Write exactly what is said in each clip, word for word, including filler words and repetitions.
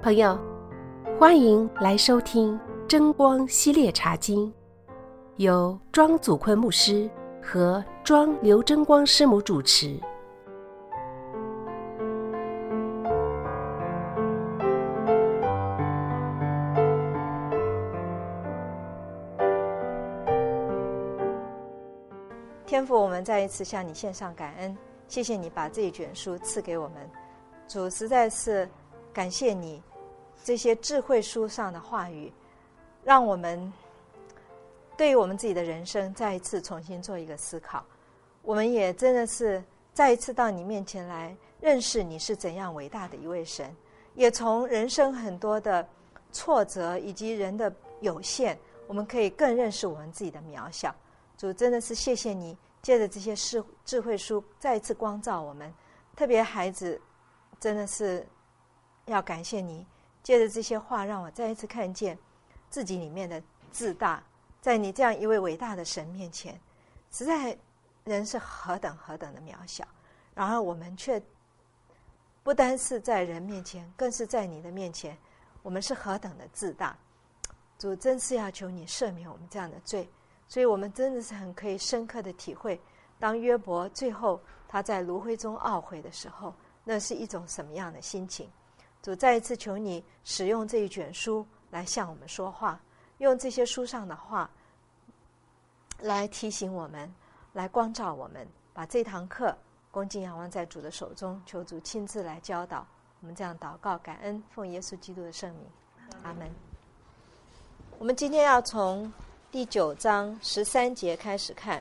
朋友，欢迎来收听真光系列茶经，由庄祖坤牧师和庄刘真光师母主持。 天父，我们再一次向你献上感恩，谢谢你把这一卷书赐给我们。主，实在是感谢你这些智慧书上的话语，让我们对于我们自己的人生再一次重新做一个思考。我们也真的是再一次到你面前来认识你是怎样伟大的一位神，也从人生很多的挫折以及人的有限，我们可以更认识我们自己的渺小。主，真的是谢谢你借着这些智慧书再一次光照我们，特别孩子真的是要感谢你借着这些话让我再一次看见自己里面的自大，在你这样一位伟大的神面前，实在人是何等何等的渺小，然而我们却不单是在人面前，更是在你的面前，我们是何等的自大。主，真是要求你赦免我们这样的罪。所以我们真的是很可以深刻的体会，当约伯最后他在炉灰中懊悔的时候，那是一种什么样的心情。主，再一次求你使用这一卷书来向我们说话，用这些书上的话来提醒我们，来光照我们，把这堂课恭敬仰望在主的手中，求主亲自来教导我们。这样祷告感恩，奉耶稣基督的圣名，阿们。我们今天要从第九章十三节开始看。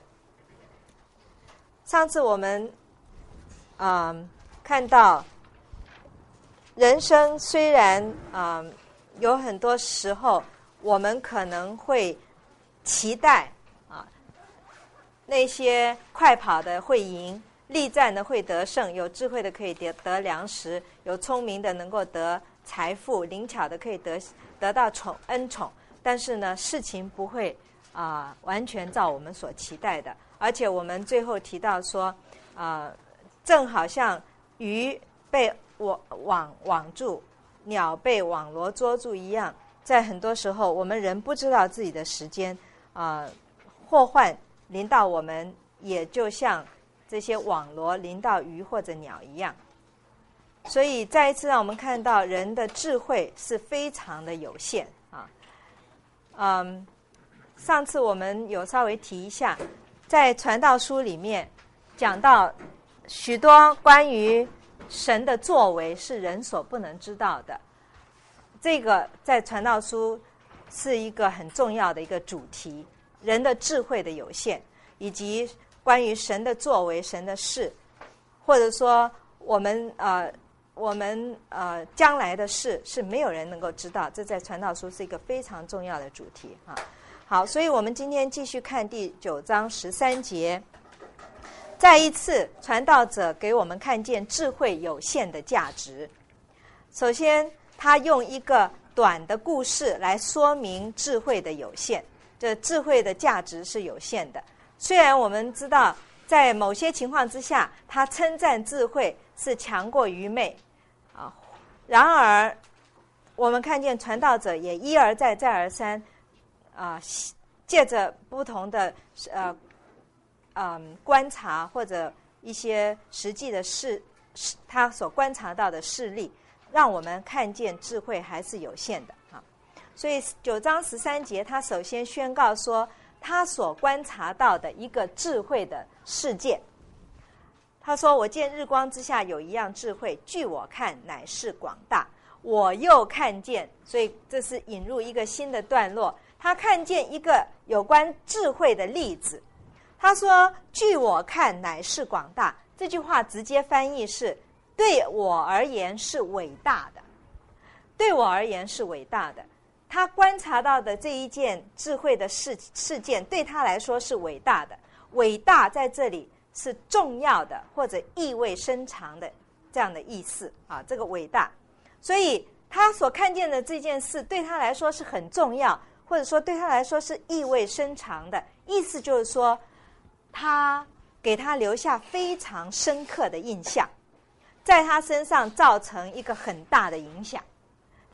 上次我们啊、呃、看到，人生虽然啊、呃、有很多时候我们可能会期待啊那些快跑的会赢，力战的会得胜，有智慧的可以得得粮食，有聪明的能够得财富，灵巧的可以得得到宠恩宠。但是呢，事情不会啊、呃、完全照我们所期待的，而且我们最后提到说，啊、呃，正好像鱼被网网网住，鸟被网罗捉住一样，在很多时候我们人不知道自己的时间啊、呃，祸患临到我们，也就像这些网罗临到鱼或者鸟一样。所以再一次让我们看到人的智慧是非常的有限啊。嗯，上次我们有稍微提一下，在传道书里面讲到许多关于神的作为是人所不能知道的，这个在传道书是一个很重要的一个主题，人的智慧的有限，以及关于神的作为、神的事，或者说我们呃我们呃将来的事是没有人能够知道，这在传道书是一个非常重要的主题啊。好，所以我们今天继续看第九章十三节。再一次，传道者给我们看见智慧有限的价值。首先，他用一个短的故事来说明智慧的有限，这智慧的价值是有限的。虽然我们知道，在某些情况之下，他称赞智慧是强过愚昧啊，然而我们看见传道者也一而再再而三啊，借着不同的呃嗯观察或者一些实际的事，他所观察到的事例，让我们看见智慧还是有限的啊。所以九章十三节，他首先宣告说，他所观察到的一个智慧的事件。他说：“我见日光之下有一样智慧，据我看乃是广大。我又看见，所以这是引入一个新的段落。他看见一个有关智慧的例子。他说：据我看乃是广大。这句话直接翻译是：对我而言是伟大的。对我而言是伟大的。他观察到的这一件智慧的事事件，对他来说是伟大的。伟大在这里是重要的，或者意味深长的这样的意思啊，这个伟大。所以他所看见的这件事对他来说是很重要，或者说对他来说是意味深长的，意思就是说他给他留下非常深刻的印象，在他身上造成一个很大的影响。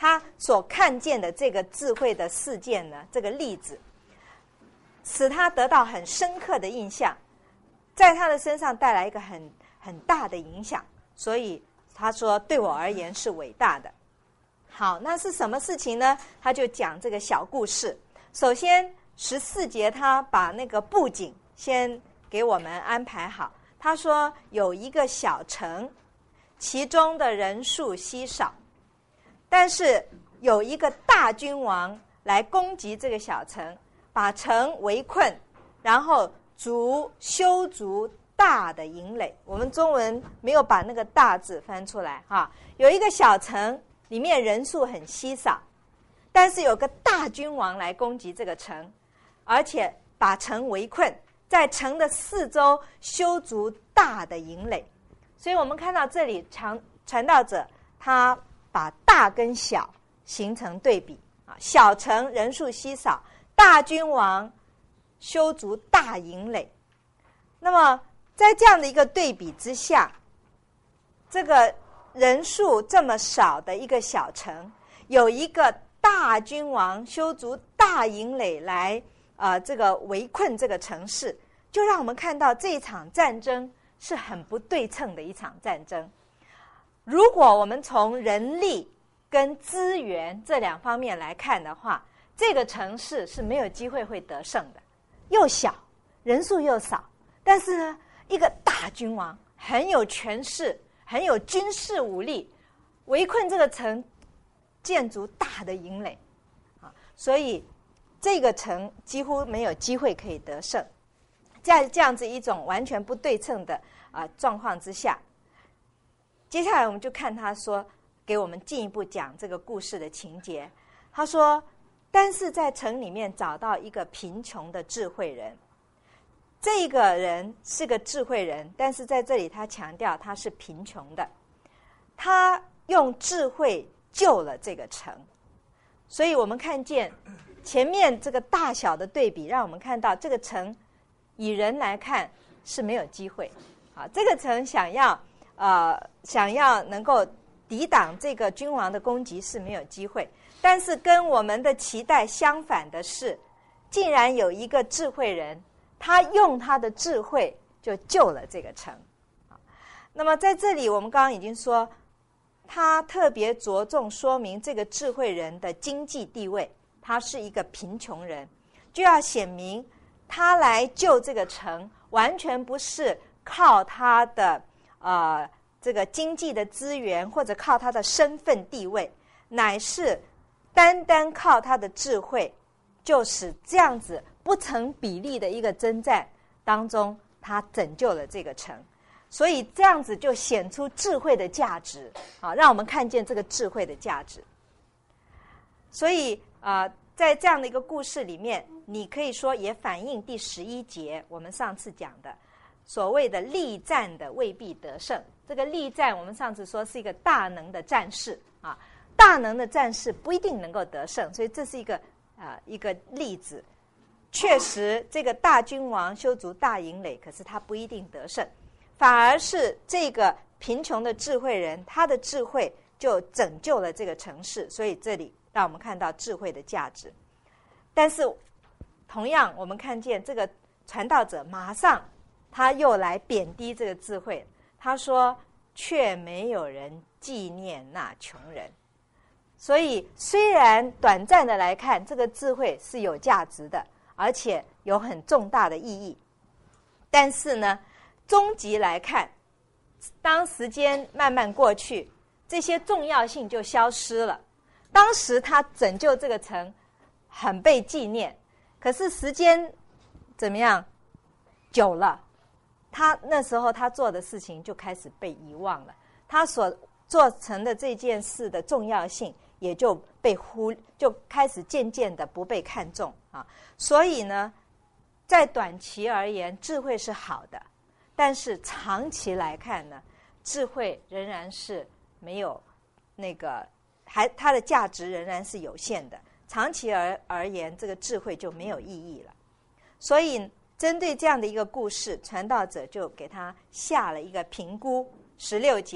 他所看见的这个智慧的事件呢，这个例子，使他得到很深刻的印象，在他的身上带来一个很很大的影响，所以他说对我而言是伟大的。好，那是什么事情呢？他就讲这个小故事。首先十四节他把那个布景先给我们安排好。他说有一个小城，其中的人数稀少，但是有一个大君王来攻击这个小城，把城围困，然后筑修筑大的营垒。我们中文没有把那个大字翻出来哈。有一个小城，里面人数很稀少，但是有个大君王来攻击这个城，而且把城围困，在城的四周修筑大的营垒。所以我们看到这里传传道者他把大跟小形成对比啊，小城人数稀少，大君王修筑大营垒。那么在这样的一个对比之下，这个人数这么少的一个小城，有一个大君王修筑大营垒来呃这个围困这个城市，就让我们看到这一场战争是很不对称的一场战争。如果我们从人力跟资源这两方面来看的话，这个城市是没有机会会得胜的，又小，人数又少，但是呢，一个大君王很有权势，很有军事武力，围困这个城，建筑大的营垒啊，所以这个城几乎没有机会可以得胜。在这样子一种完全不对称的啊状况之下，接下来我们就看他说给我们进一步讲这个故事的情节。他说，但是在城里面找到一个贫穷的智慧人，这个人是个智慧人，但是在这里他强调他是贫穷的，他用智慧救了这个城。所以我们看见前面这个大小的对比，让我们看到这个城以人来看是没有机会啊，这个城想要呃想要能够抵挡这个君王的攻击是没有机会。但是跟我们的期待相反的是，竟然有一个智慧人，他用他的智慧就救了这个城。那么在这里我们刚刚已经说，他特别着重说明这个智慧人的经济地位，他是一个贫穷人，就要显明他来救这个城完全不是靠他的呃这个经济的资源，或者靠他的身份地位，乃是单单靠他的智慧，就使这样子不成比例的一个征战当中，他拯救了这个城。所以这样子就显出智慧的价值啊，让我们看见这个智慧的价值。所以啊、呃，在这样的一个故事里面，你可以说也反映第十一节我们上次讲的所谓的力战的未必得胜。这个力战我们上次说是一个大能的战士啊，大能的战士不一定能够得胜，所以这是一个啊、呃、一个例子。确实这个大君王修筑大营垒，可是他不一定得胜，反而是这个贫穷的智慧人，他的智慧就拯救了这个城市。所以这里让我们看到智慧的价值。但是同样我们看见这个传道者马上他又来贬低这个智慧，他说却没有人纪念那穷人。所以虽然短暂的来看，这个智慧是有价值的，而且有很重大的意义，但是呢终极来看，当时间慢慢过去，这些重要性就消失了。当时他拯救这个城很被纪念，可是时间怎么样久了，他那时候他做的事情就开始被遗忘了，他所做成的这件事的重要性也就被忽就开始渐渐的不被看重啊。所以呢，在短期而言，智慧是好的，但是长期来看呢，智慧仍然是没有那个还它的价值仍然是有限的。长期而而言，这个智慧就没有意义了。所以针对这样的一个故事，传道者就给他下了一个评估。十六节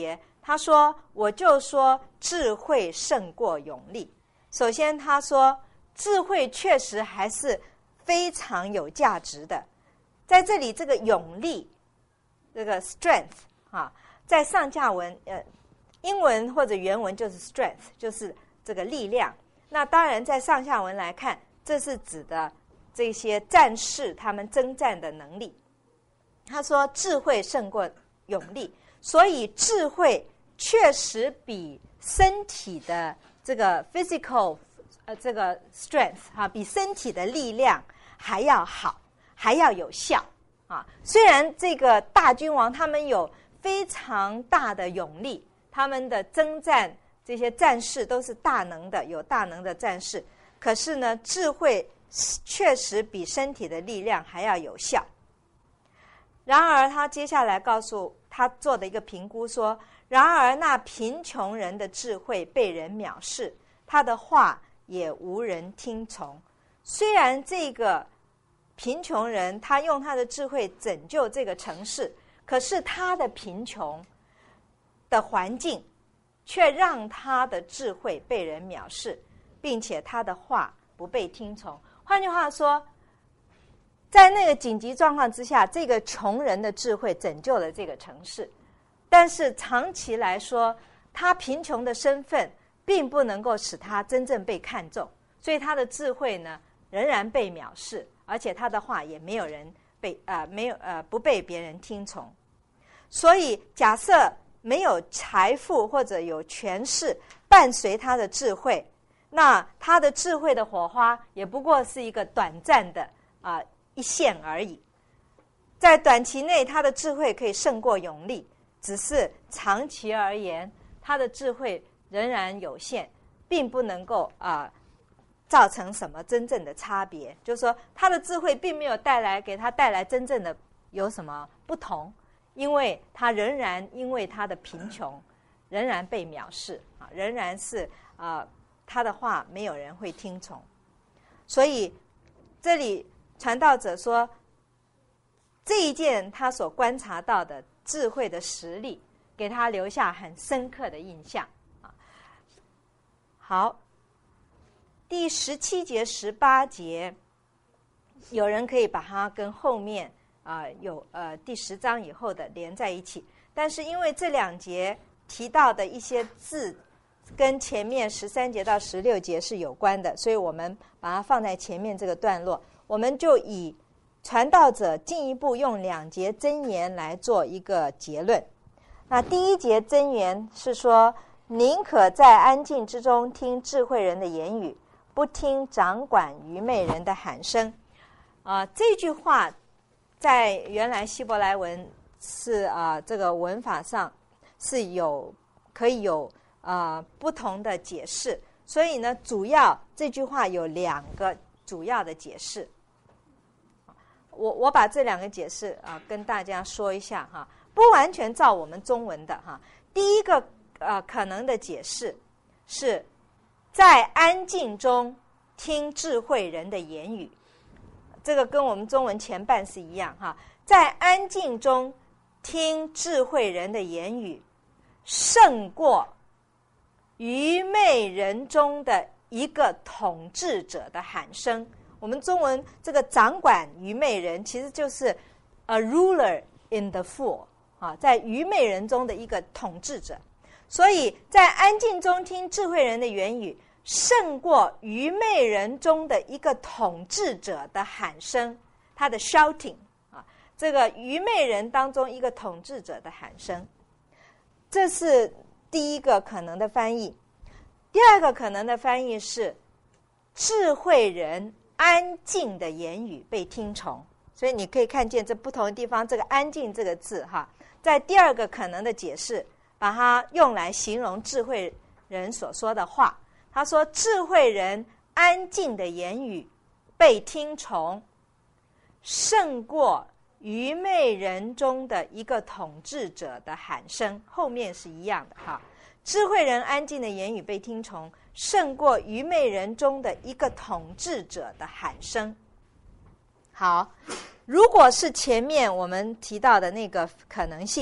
他说我就说智慧胜过勇力。首先他说智慧确实还是非常有价值的，在这里这个勇力这个 strength 啊，在上下文呃英文或者原文就是 strength， 就是这个力量。那当然在上下文来看，这是指的这些战士他们征战的能力。他说智慧胜过勇力，所以智慧确实比身体的这个 physical 呃这个 strength 啊，比身体的力量还要好，还要有效啊。虽然这个大君王他们有非常大的勇力，他们的征战这些战士都是大能的，有大能的战士，可是呢，智慧确实比身体的力量还要有效。然而他接下来告诉他做的一个评估说，然而那贫穷人的智慧被人藐视，他的话也无人听从。虽然这个贫穷人他用他的智慧拯救这个城市，可是他的贫穷的环境却让他的智慧被人藐视，并且他的话不被听从。换句话说，在那个紧急状况之下，这个穷人的智慧拯救了这个城市，但是长期来说，他贫穷的身份并不能够使他真正被看重，所以他的智慧呢仍然被藐视，而且他的话也没有人被呃没有呃不被别人听从。所以假设没有财富或者有权势伴随他的智慧，那他的智慧的火花也不过是一个短暂的啊、呃、一线而已。在短期内，他的智慧可以胜过勇力，只是长期而言，他的智慧仍然有限，并不能够啊、呃、造成什么真正的差别。就是说，他的智慧并没有带来给他带来真正的有什么不同。因为他仍然因为他的贫穷，仍然被藐视啊，仍然是啊、呃，他的话没有人会听从。所以这里传道者说，这一件他所观察到的智慧的实力，给他留下很深刻的印象啊。好，第十七节、十八节，有人可以把它跟后面。啊、呃，有呃第十章以后的连在一起，但是因为这两节提到的一些字跟前面十三节到十六节是有关的，所以我们把它放在前面这个段落。我们就以传道者进一步用两节箴言来做一个结论。那第一节箴言是说，宁可在安静之中听智慧人的言语，不听掌管愚昧人的喊声。啊、呃，这句话。在原来希伯来文是啊、呃，这个文法上是有可以有啊、呃、不同的解释，所以呢，主要这句话有两个主要的解释。我我把这两个解释啊、呃、跟大家说一下哈，不完全照我们中文的哈。第一个呃可能的解释是在安静中听智慧人的言语。这个跟我们中文前半是一样哈，在安静中听智慧人的言语，胜过愚昧人中的一个统治者的喊声。我们中文这个掌管愚昧人，其实就是 a ruler in the fool 啊，在愚昧人中的一个统治者。所以在安静中听智慧人的言语，胜过愚昧人中的一个统治者的喊声，他的 shouting 啊，这个愚昧人当中一个统治者的喊声，这是第一个可能的翻译。第二个可能的翻译是智慧人安静的言语被听从。所以你可以看见这不同的地方，这个安静这个字哈，在第二个可能的解释，把它用来形容智慧人所说的话。他说智慧人安静的言语被听从，胜过愚昧人中的一个统治者的喊声。后面是一样的哈，智慧人安静的言语被听从，胜过愚昧人中的一个统治者的喊声。好，如果是前面我们提到的那个可能性，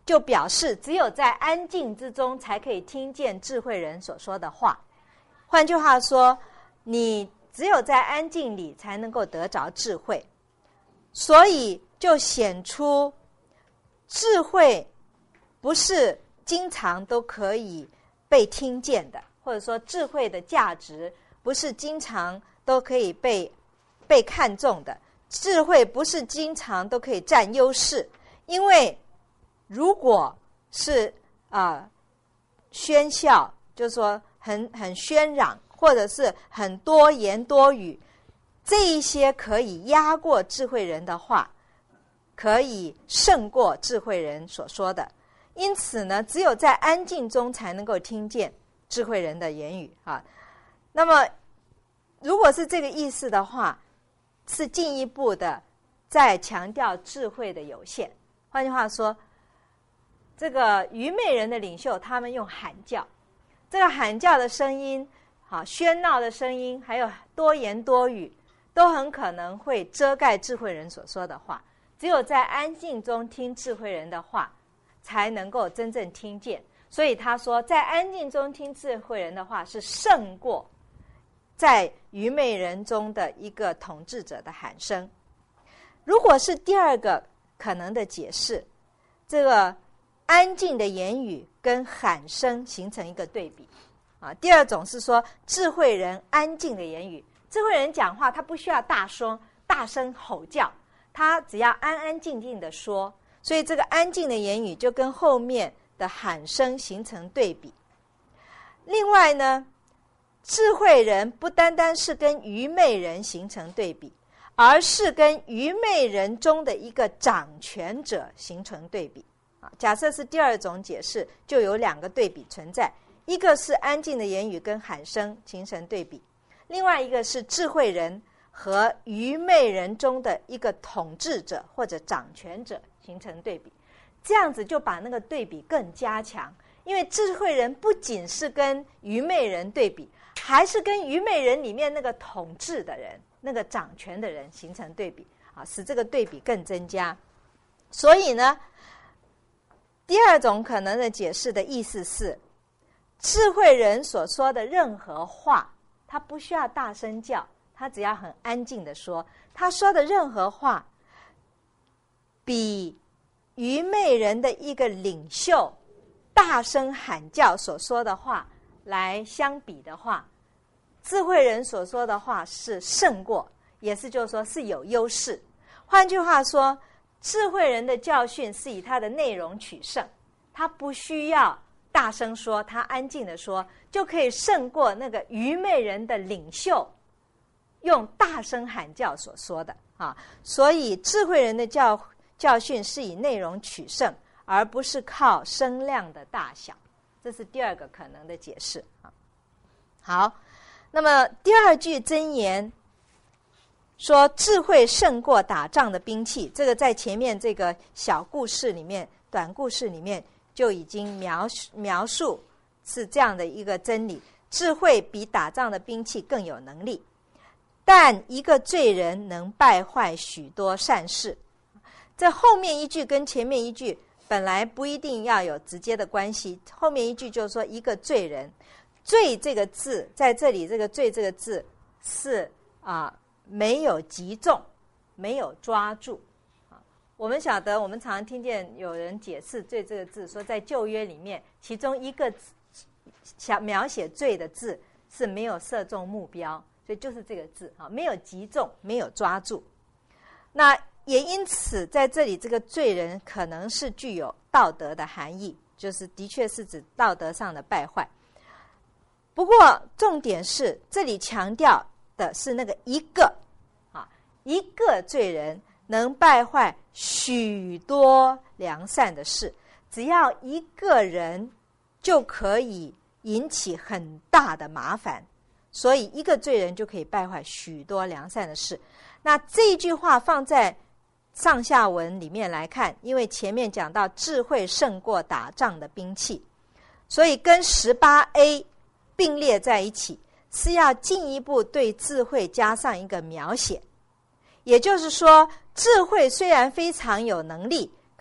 就表示只有在安静之中才可以听见智慧人所说的话。换句话说，你只有在安静里才能够得着智慧，所以就显出智慧不是经常都可以被听见的，或者说智慧的价值不是经常都可以被被看重的，智慧不是经常都可以占优势。因为如果是啊、呃、喧嚣，就是说很很喧嚷，或者是很多言多语，这一些可以压过智慧人的话，可以胜过智慧人所说的。因此呢，只有在安静中才能够听见智慧人的言语啊。那么如果是这个意思的话，是进一步的在强调智慧的有限。换句话说，这个愚昧人的领袖他们用喊叫，这个喊叫的声音好，喧闹的声音，还有多言多语，都很可能会遮盖智慧人所说的话。只有在安静中听智慧人的话，才能够真正听见。所以他说，在安静中听智慧人的话是胜过在愚昧人中的一个统治者的喊声。如果是第二个可能的解释，这个安静的言语跟喊声形成一个对比啊。第二种是说智慧人安静的言语，智慧人讲话他不需要大声大声吼叫，他只要安安静静的说，所以这个安静的言语就跟后面的喊声形成对比。另外呢，智慧人不单单是跟愚昧人形成对比，而是跟愚昧人中的一个掌权者形成对比。假设是第二种解释，就有两个对比存在，一个是安静的言语跟喊声形成对比，另外一个是智慧人和愚昧人中的一个统治者或者掌权者形成对比。这样子就把那个对比更加强，因为智慧人不仅是跟愚昧人对比，还是跟愚昧人里面那个统治的人，那个掌权的人形成对比啊，使这个对比更增加。所以呢，第二种可能的解释的意思是，智慧人所说的任何话，他不需要大声叫，他只要很安静的说，他说的任何话比愚昧人的一个领袖大声喊叫所说的话来相比的话，智慧人所说的话是胜过，也是就是说是有优势。换句话说，智慧人的教训是以他的内容取胜，他不需要大声说，他安静的说，就可以胜过那个愚昧人的领袖用大声喊叫所说的啊。所以智慧人的教教训是以内容取胜，而不是靠声量的大小。这是第二个可能的解释啊。好，那么第二句箴言说智慧胜过打仗的兵器，这个在前面这个小故事里面短故事里面就已经描述描述是这样的一个真理，智慧比打仗的兵器更有能力，但一个罪人能败坏许多善事。这后面一句跟前面一句本来不一定要有直接的关系，后面一句就是说一个罪人，罪这个字在这里，这个罪这个字是啊、呃、没有击中，没有抓住啊。我们晓得，我们常常听见有人解释罪这个字，说在旧约里面，其中一个想描写罪的字是没有射中目标，所以就是这个字啊，没有击中，没有抓住。那也因此在这里这个罪人可能是具有道德的含义，就是的确是指道德上的败坏。不过重点是这里强调的是那个一个啊，一个罪人能败坏许多良善的事，只要一个人就可以引起很大的麻烦，所以一个罪人就可以败坏许多良善的事。那这一句话放在上下文里面来看，因为前面讲到智慧胜过打仗的兵器，所以跟 十八 A 并列在一起，是要进一步对智慧加上一个描写。也就是说，智慧虽然非常有能力，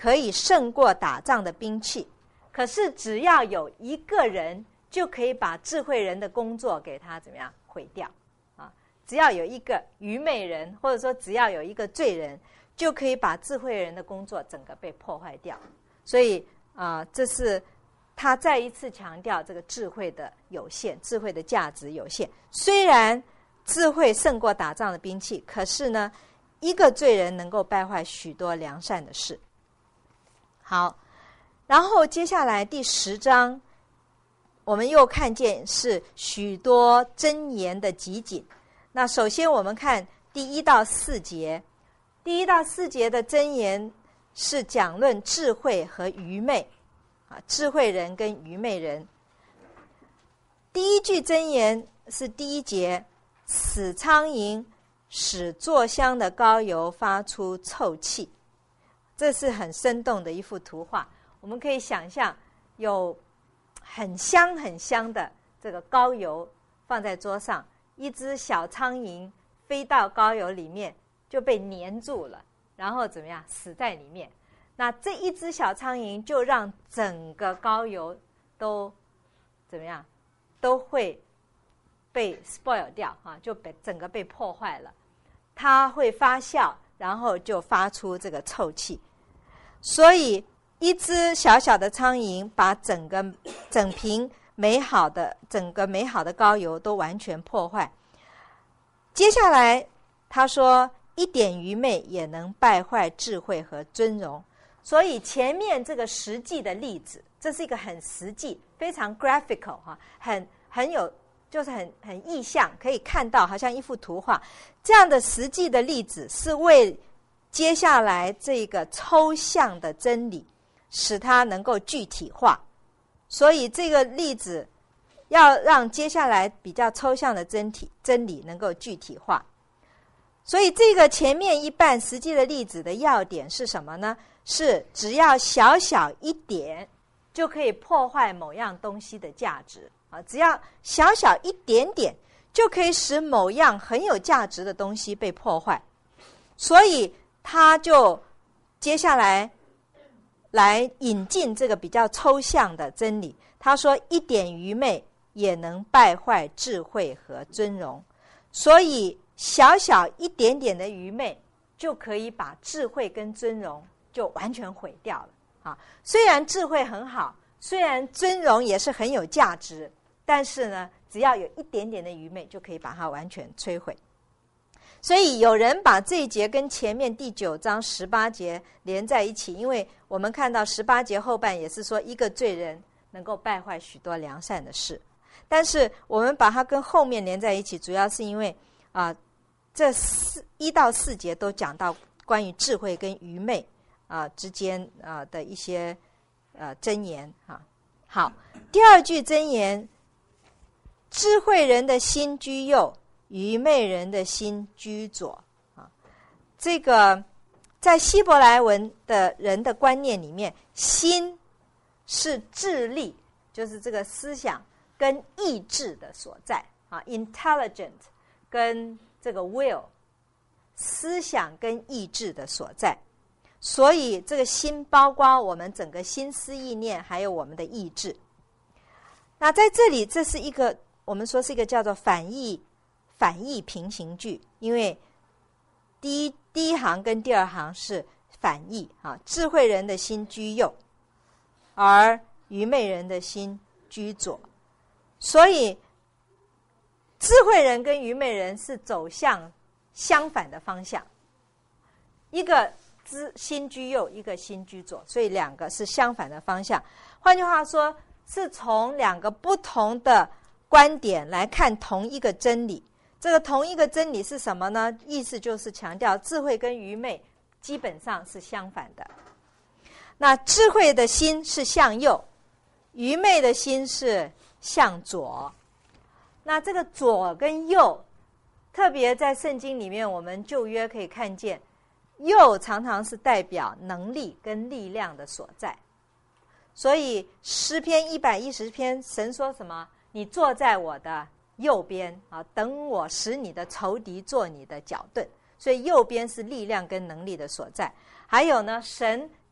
可以胜过打仗的兵器，可是只要有一个人，就可以把智慧人的工作给他怎么样毁掉啊？只要有一个愚昧人，或者说只要有一个罪人，就可以把智慧人的工作整个被破坏掉。所以啊、呃，这是他再一次强调这个智慧的有限，智慧的价值有限。虽然智慧胜过打仗的兵器，可是呢，一个罪人能够败坏许多良善的事。好，然后接下来第十章，我们又看见是许多箴言的集锦。那首先我们看第一到四节，第一到四节的箴言是讲论智慧和愚昧啊，智慧人跟愚昧人。第一句箴言是第一节，死苍蝇使做香的膏油发出臭气。这是很生动的一幅图画，我们可以想象有很香很香的这个膏油放在桌上，一只小苍蝇飞到膏油里面就被粘住了，然后怎么样死在里面。那这一只小苍蝇就让整个膏油都怎么样都会被 spoil 掉啊，就被整个被破坏了。它会发酵，然后就发出这个臭气。所以一只小小的苍蝇把整个整瓶美好的整个美好的膏油都完全破坏。接下来他说，一点愚昧也能败坏智慧和尊荣。所以前面这个实际的例子，这是一个很实际非常 graphical 哈，很很有就是很很意象，可以看到好像一幅图画。这样的实际的例子是为接下来这个抽象的真理使它能够具体化。所以这个例子要让接下来比较抽象的真体真理能够具体化。所以这个前面一半实际的例子的要点是什么呢？是只要小小一点就可以破坏某样东西的价值啊！只要小小一点点就可以使某样很有价值的东西被破坏。所以他就接下来来引进这个比较抽象的真理。他说，一点愚昧也能败坏智慧和尊荣。所以小小一点点的愚昧就可以把智慧跟尊荣就完全毁掉了啊！虽然智慧很好，虽然尊荣也是很有价值，但是呢，只要有一点点的愚昧就可以把它完全摧毁。所以有人把这一节跟前面第九章十八节连在一起，因为我们看到十八节后半也是说一个罪人能够败坏许多良善的事，但是我们把它跟后面连在一起，主要是因为啊、呃，这四一到四节都讲到关于智慧跟愚昧啊、呃、之间啊、呃、的一些呃箴言啊。好，第二句箴言，智慧人的心居右，愚昧人的心居左啊。这个在希伯来文的人的观念里面，心是智力，就是这个思想跟意志的所在啊 ，intelligent 跟这个 will， 思想跟意志的所在。所以这个心包括我们整个心思意念，还有我们的意志。那在这里，这是一个我们说是一个叫做反义反义平行句，因为第一第一行跟第二行是反义啊，智慧人的心居右，而愚昧人的心居左。所以智慧人跟愚昧人是走向相反的方向，一个心居右，一个心居左，所以两个是相反的方向。换句话说，是从两个不同的观点来看同一个真理。这个同一个真理是什么呢？意思就是强调智慧跟愚昧基本上是相反的。那智慧的心是向右，愚昧的心是向左。那这个左跟右，特别在圣经里面，我们旧约可以看见，右常常是代表能力跟力量的所在。所以诗篇一百一十篇，神说什么？你坐在我的右边啊，等我使你的仇敌做你的脚凳。所以右边是力量跟能力的所在。还有呢，神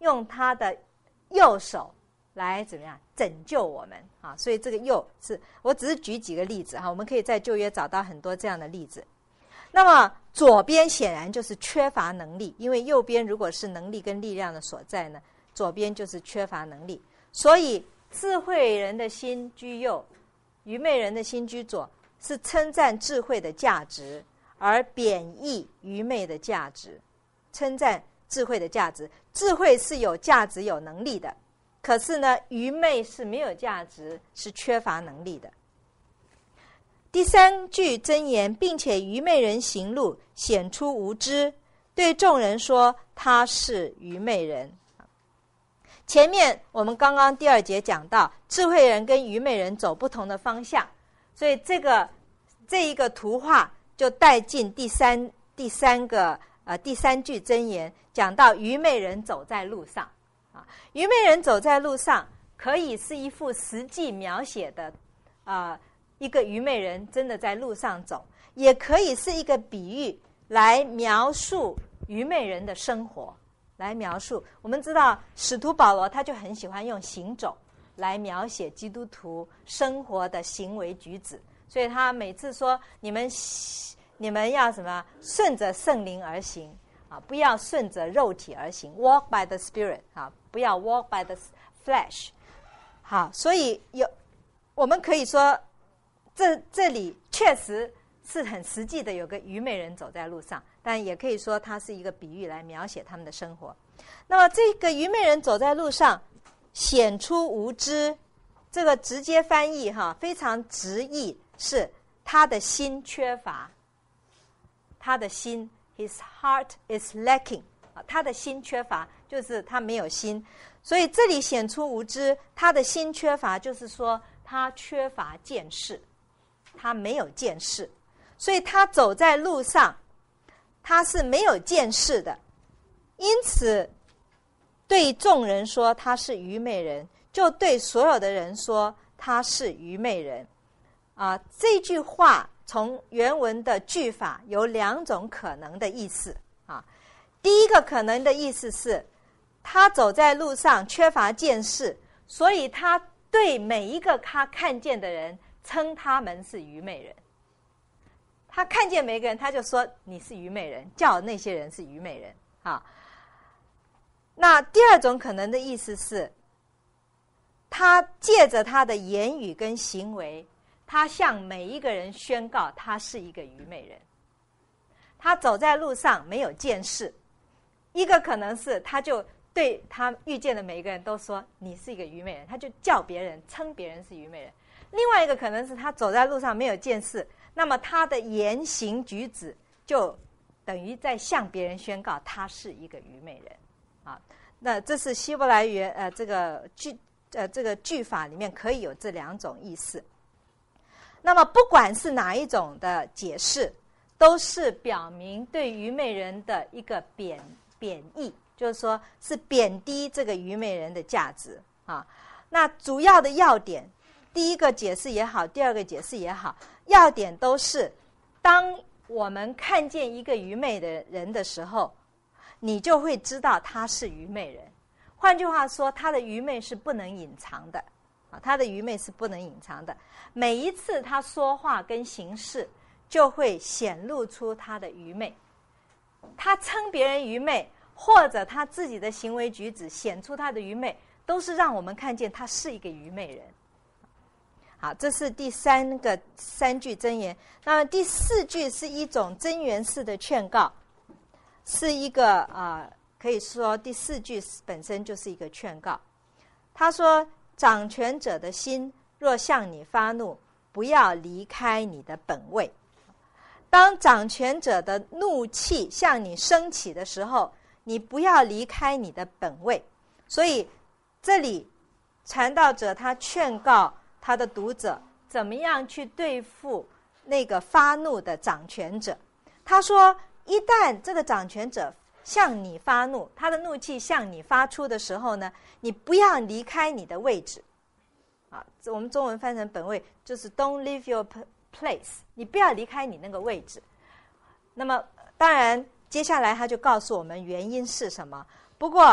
用他的右手来怎么样拯救我们啊？所以这个右是我只是举几个例子哈，我们可以在旧约找到很多这样的例子。那么左边显然就是缺乏能力，因为右边如果是能力跟力量的所在呢，左边就是缺乏能力。所以智慧人的心居右，愚昧人的心居左，是称赞智慧的价值，而贬义愚昧的价值。称赞智慧的价值，智慧是有价值有能力的，可是呢，愚昧是没有价值，是缺乏能力的。第三句箴言，并且愚昧人行路显出无知，对众人说他是愚昧人。前面我们刚刚第二节讲到，智慧人跟愚昧人走不同的方向，所以这个这一个图画就带进第三第三个呃第三句箴言，讲到愚昧人走在路上啊，愚昧人走在路上可以是一幅实际描写的啊。呃一个愚昧人真的在路上走，也可以是一个比喻来描述愚昧人的生活，来描述。我们知道使徒保罗他就很喜欢用行走来描写基督徒生活的行为举止，所以他每次说你们你们要什么顺着圣灵而行啊，不要顺着肉体而行 ，walk by the Spirit 啊，不要 walk by the flesh。好，所以有我们可以说。这这里确实是很实际的，有个愚昧人走在路上，但也可以说它是一个比喻来描写他们的生活。那么这个愚昧人走在路上显出无知，这个直接翻译哈，非常直译是他的心缺乏，他的心 his heart is lacking， 他的心缺乏就是他没有心，所以这里显出无知，他的心缺乏就是说他缺乏见识，他没有见识，所以他走在路上他是没有见识的，因此对众人说他是愚昧人，就对所有的人说他是愚昧人啊。这句话从原文的句法有两种可能的意思啊。第一个可能的意思是他走在路上缺乏见识，所以他对每一个他看见的人称他们是愚昧人，他看见每个人他就说你是愚昧人，叫那些人是愚昧人啊。那第二种可能的意思是他借着他的言语跟行为，他向每一个人宣告他是一个愚昧人。他走在路上没有见识，一个可能是他就对他遇见的每一个人都说你是一个愚昧人，他就叫别人称别人是愚昧人。另外一个可能是他走在路上没有见识，那么他的言行举止就等于在向别人宣告他是一个愚昧人啊。那这是希伯来语呃这个句呃这个句法里面可以有这两种意思。那么不管是哪一种的解释，都是表明对愚昧人的一个贬贬义，就是说是贬低这个愚昧人的价值啊。那主要的要点，第一个解释也好，第二个解释也好，要点都是当我们看见一个愚昧的人的时候，你就会知道他是愚昧人。换句话说，他的愚昧是不能隐藏的啊，他的愚昧是不能隐藏的。每一次他说话跟行事，就会显露出他的愚昧。他称别人愚昧，或者他自己的行为举止显出他的愚昧，都是让我们看见他是一个愚昧人。好，这是第三个三句箴言。那么第四句是一种真言式的劝告，是一个啊、呃，可以说第四句本身就是一个劝告。他说：“掌权者的心若向你发怒，不要离开你的本位。”当掌权者的怒气向你升起的时候，你不要离开你的本位。所以这里传道者他劝告他的读者怎么样去对付那个发怒的掌权者。他说一旦这个掌权者向你发怒，他的怒气向你发出的时候呢，你不要离开你的位置啊，我们中文翻成本位就是 don't leave your place， 你不要离开你那个位置。那么当然接下来他就告诉我们原因是什么。不过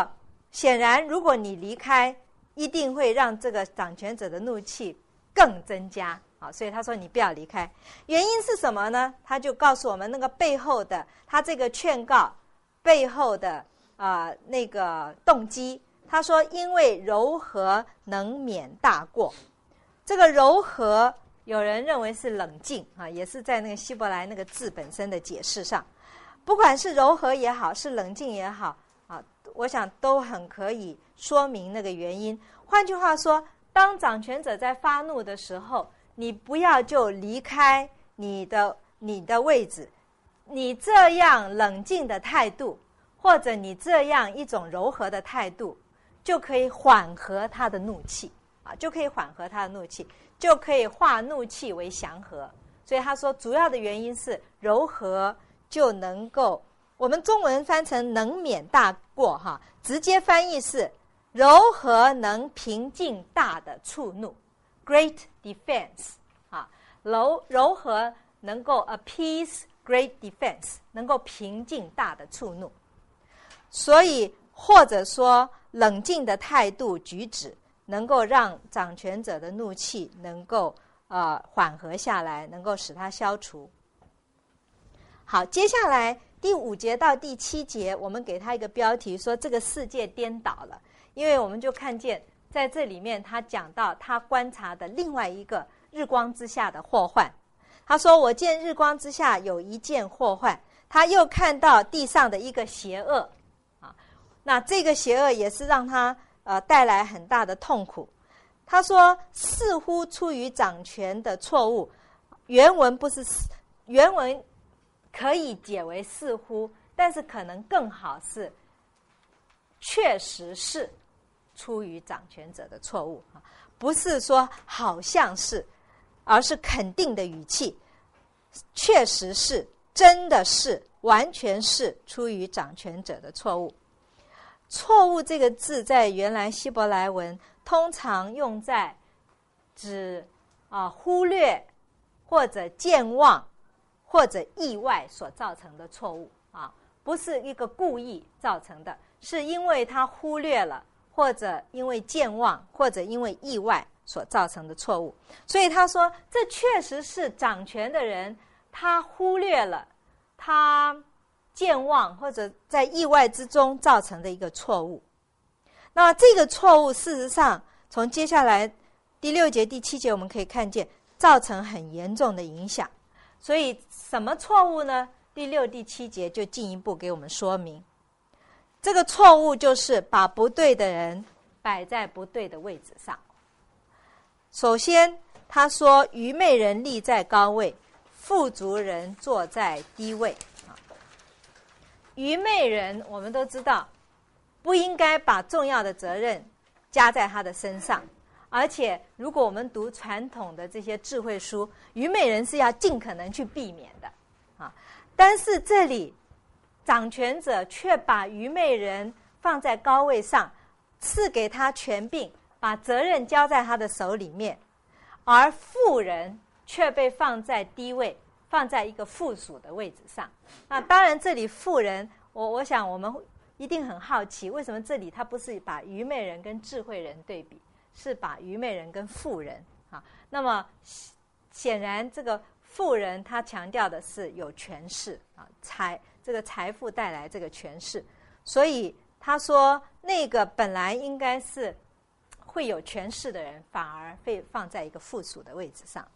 显然如果你离开，一定会让这个掌权者的怒气更增加啊，所以他说你不要离开。原因是什么呢？他就告诉我们那个背后的他这个劝告背后的啊、呃、那个动机。他说因为柔和能免大过。这个柔和有人认为是冷静啊，也是在那个希伯来那个字本身的解释上，不管是柔和也好，是冷静也好啊，我想都很可以说明那个原因。换句话说，当掌权者在发怒的时候，你不要就离开你的你的位置，你这样冷静的态度，或者你这样一种柔和的态度，就可以缓和他的怒气啊，就可以缓和他的怒气，就可以化怒气为祥和。所以他说，主要的原因是柔和就能够，我们中文翻成能免大过哈，直接翻译是柔和能平静大的触怒 ，great defense 啊，柔柔和能够 appease great defense， 能够平静大的触怒。所以或者说冷静的态度举止，能够让掌权者的怒气能够呃缓和下来，能够使它消除。好，接下来第五节到第七节，我们给它一个标题，说这个世界颠倒了。因为我们就看见在这里面他讲到他观察的另外一个日光之下的祸患。他说我见日光之下有一件祸患，他又看到地上的一个邪恶啊，那这个邪恶也是让他呃带来很大的痛苦。他说似乎出于掌权的错误，原文不是原文可以解为似乎，但是可能更好是确实是出于掌权者的错误，不是说好像是，而是肯定的语气，确实是，真的是，完全是出于掌权者的错误。错误这个字在原来希伯来文通常用在指啊忽略或者健忘或者意外所造成的错误啊，不是一个故意造成的，是因为他忽略了，或者因为健忘，或者因为意外所造成的错误。所以他说这确实是掌权的人他忽略了，他健忘或者在意外之中造成的一个错误。那这个错误事实上从接下来第六节第七节我们可以看见造成很严重的影响。所以什么错误呢？第六第七节就进一步给我们说明，这个错误就是把不对的人摆在不对的位置上。首先他说愚昧人立在高位，富足人坐在低位。愚昧人我们都知道不应该把重要的责任加在他的身上，而且如果我们读传统的这些智慧书，愚昧人是要尽可能去避免的啊。但是这里掌权者却把愚昧人放在高位上，赐给他权柄，把责任交在他的手里面，而富人却被放在低位，放在一个附属的位置上。那当然这里富人，我我想我们一定很好奇，为什么这里他不是把愚昧人跟智慧人对比，是把愚昧人跟富人啊？那么显然这个富人他强调的是有权势啊，财这个财富带来这个权势，所以他说那个本来应该是会有权势的人，反而被放在一个附属的位置上。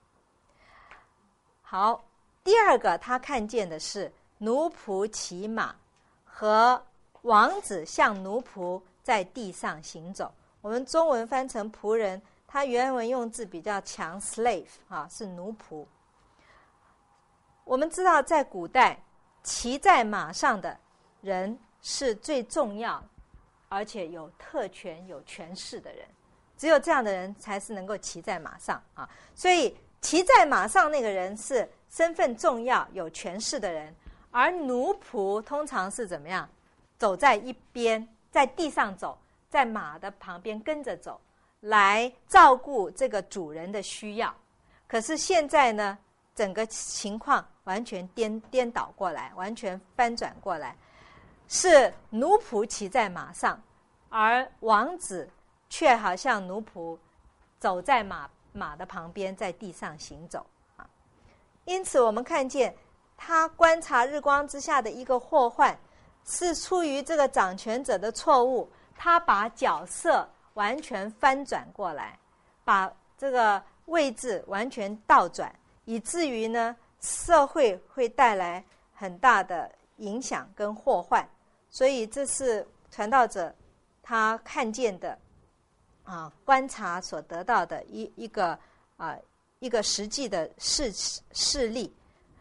好，第二个他看见的是奴仆骑马和王子像奴仆在地上行走。我们中文翻成仆人，它原文用字比较强 slave 啊，是奴仆。我们知道在古代骑在马上的人是最重要而且有特权有权势的人，只有这样的人才是能够骑在马上啊。所以骑在马上那个人是身份重要有权势的人，而奴仆通常是怎么样，走在一边，在地上走，在马的旁边跟着走，来照顾这个主人的需要。可是现在呢，整个情况完全颠颠倒过来，完全翻转过来，是奴仆骑在马上， 而王子却好像奴仆走在马马的旁边，在地上行走啊。因此我们看见他观察日光之下的一个祸患，是出于这个掌权者的错误，他把角色完全翻转过来，把这个位置完全倒转，以至于呢社会会带来很大的影响跟祸患。所以这是传道者他看见的啊，观察所得到的一一个啊一个实际的事事例。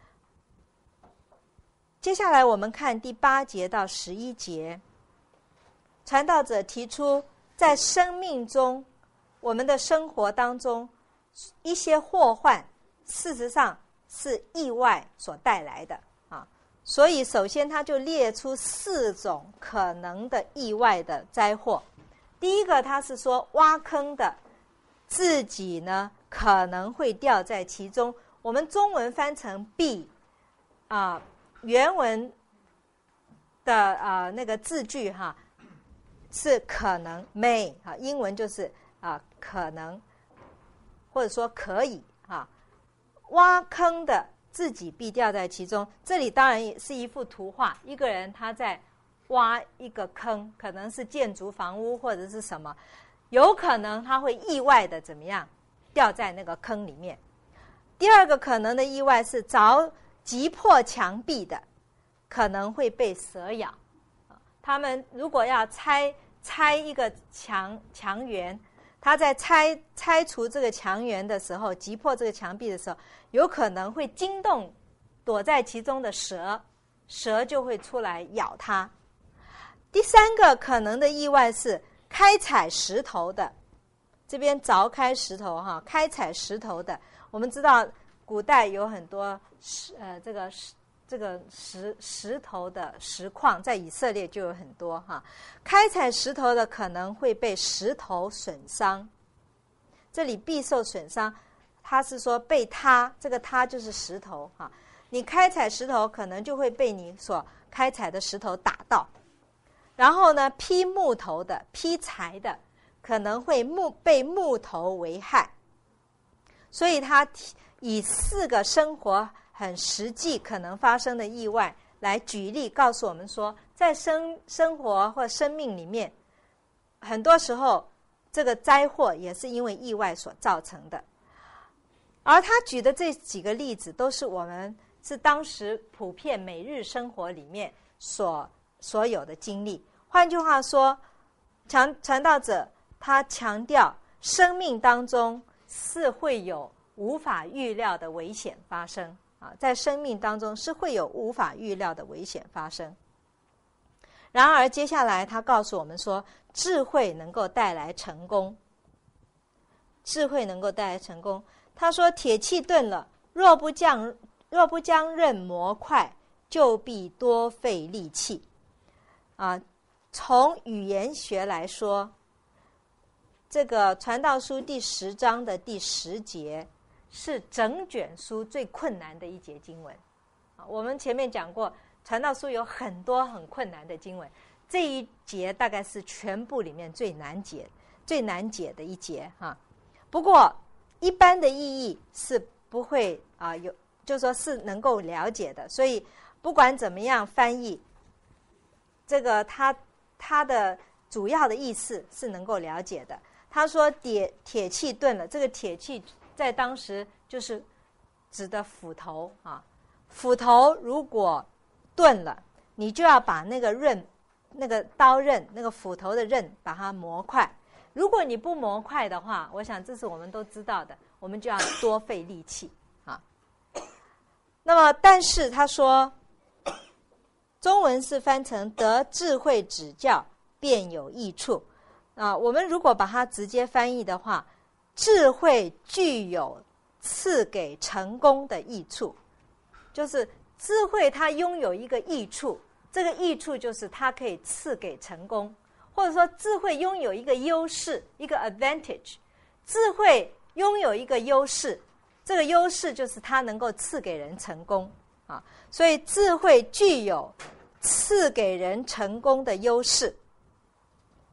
接下来我们看第八节到十一节，传道者提出在生命中，我们的生活当中一些祸患，事实上是意外所带来的啊。所以首先他就列出四种可能的意外的灾祸。第一个他是说挖坑的自己呢可能会掉在其中，我们中文翻成必啊，原文的啊那个字句哈是可能 may 啊，英文就是啊可能或者说可以啊，挖坑的自己必掉在其中。这里当然也是一幅图画，一个人他在挖一个坑，可能是建筑房屋或者是什么，有可能他会意外的怎么样掉在那个坑里面。第二个可能的意外是着击破墙壁的，可能会被蛇咬。他们如果要拆拆一个墙墙垣，他在拆拆除这个墙垣的时候，击破这个墙壁的时候，有可能会惊动躲在其中的蛇，蛇就会出来咬他。第三个可能的意外是开采石头的，这边凿开石头哈，开采石头的，我们知道古代有很多石呃这个这个石石头的石矿，在以色列就有很多哈。开采石头的可能会被石头损伤，这里必受损伤，他是说被他，这个他就是石头哈。你开采石头可能就会被你所开采的石头打到。然后呢，劈木头的、劈柴的可能会木被木头危害。所以他以四个生活很实际可能发生的意外来举例，告诉我们说，在生生活或生命里面，很多时候这个灾祸也是因为意外所造成的。而他举的这几个例子都是我们是当时普遍每日生活里面所所有的经历。换句话说，传传道者他强调生命当中是会有无法预料的危险发生啊，在生命当中是会有无法预料的危险发生。然而接下来他告诉我们说，智慧能够带来成功，智慧能够带来成功。他说铁器钝了，若不将若不将刃磨快，就必多费力气啊。从语言学来说，这个传道书第十章的第十节是整卷书最困难的一节经文。我们前面讲过，传道书有很多很困难的经文，这一节大概是全部里面最难解、最难解的一节哈。不过一般的意义是不会啊有，就说是能够了解的。所以不管怎么样翻译，这个它它的主要的意思是能够了解的。他说铁铁器钝了，这个铁器在当时就是指的斧头啊。斧头如果钝了，你就要把那个刃、那个刀刃、那个斧头的刃把它磨快。如果你不磨快的话，我想这是我们都知道的，我们就要多费力气啊。那么，但是他说，中文是翻成得智慧指教，便有益处啊。我们如果把它直接翻译的话，智慧具有赐给成功的益处，就是智慧它拥有一个益处，这个益处就是它可以赐给成功，或者说智慧拥有一个优势，一个 advantage。智慧拥有一个优势，这个优势就是它能够赐给人成功啊。所以智慧具有赐给人成功的优势。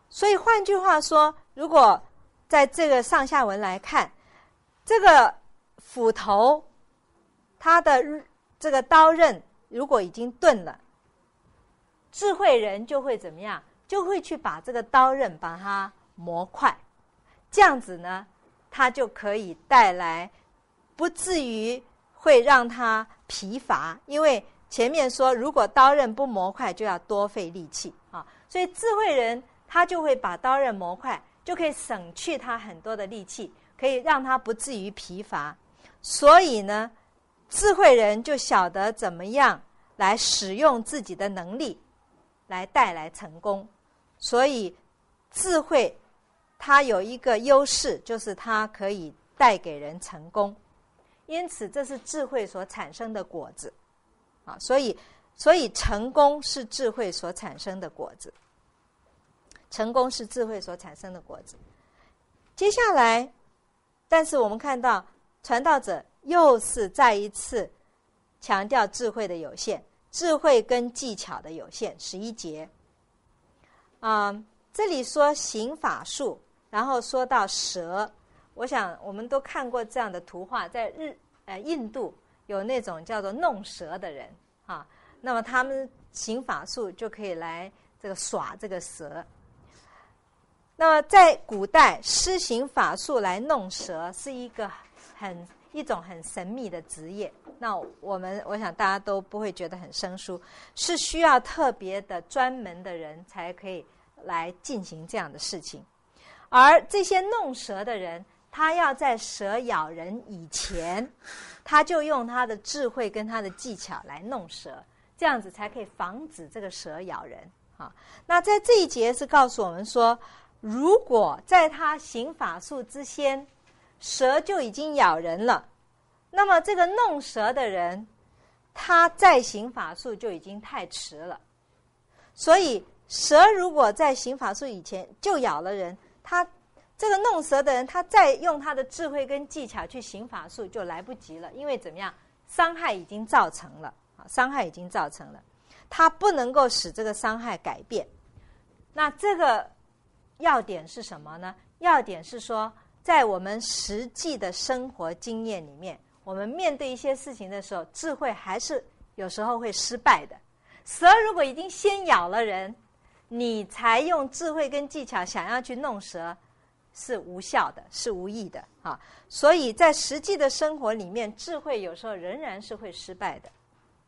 所以换句话说，如果在这个上下文来看，这个斧头它的这个刀刃如果已经钝了，智慧人就会怎么样？就会去把这个刀刃把它磨快，这样子呢，它就可以带来不至于会让它疲乏，因为前面说如果刀刃不磨快就要多费力气啊，所以智慧人他就会把刀刃磨快，就可以省去他很多的力气，可以让他不至于疲乏。所以呢，智慧人就晓得怎么样来使用自己的能力来带来成功。所以智慧它有一个优势，就是它可以带给人成功，因此这是智慧所产生的果子啊。所以所以成功是智慧所产生的果子，成功是智慧所产生的果子。接下来，但是我们看到传道者又是再一次强调智慧的有限，智慧跟技巧的有限。十一节啊、嗯，这里说行法术，然后说到蛇，我想我们都看过这样的图画，在日呃印度有那种叫做弄蛇的人啊，那么他们行法术就可以来这个耍这个蛇。那么在古代施行法术来弄蛇是一个很一种很神秘的职业，那我们我想大家都不会觉得很生疏，是需要特别的专门的人才可以来进行这样的事情。而这些弄蛇的人，他要在蛇咬人以前，他就用他的智慧跟他的技巧来弄蛇，这样子才可以防止这个蛇咬人啊。那在这一节是告诉我们说，如果在他行法术之先，蛇就已经咬人了，那么这个弄蛇的人他再行法术就已经太迟了。所以蛇如果在行法术以前就咬了人，他这个弄蛇的人他再用他的智慧跟技巧去行法术就来不及了，因为怎么样，伤害已经造成了啊，伤害已经造成了，他不能够使这个伤害改变。那这个要点是什么呢？要点是说，在我们实际的生活经验里面，我们面对一些事情的时候，智慧还是有时候会失败的。蛇如果已经先咬了人，你才用智慧跟技巧想要去弄蛇，是无效的，是无益的啊。所以在实际的生活里面，智慧有时候仍然是会失败的。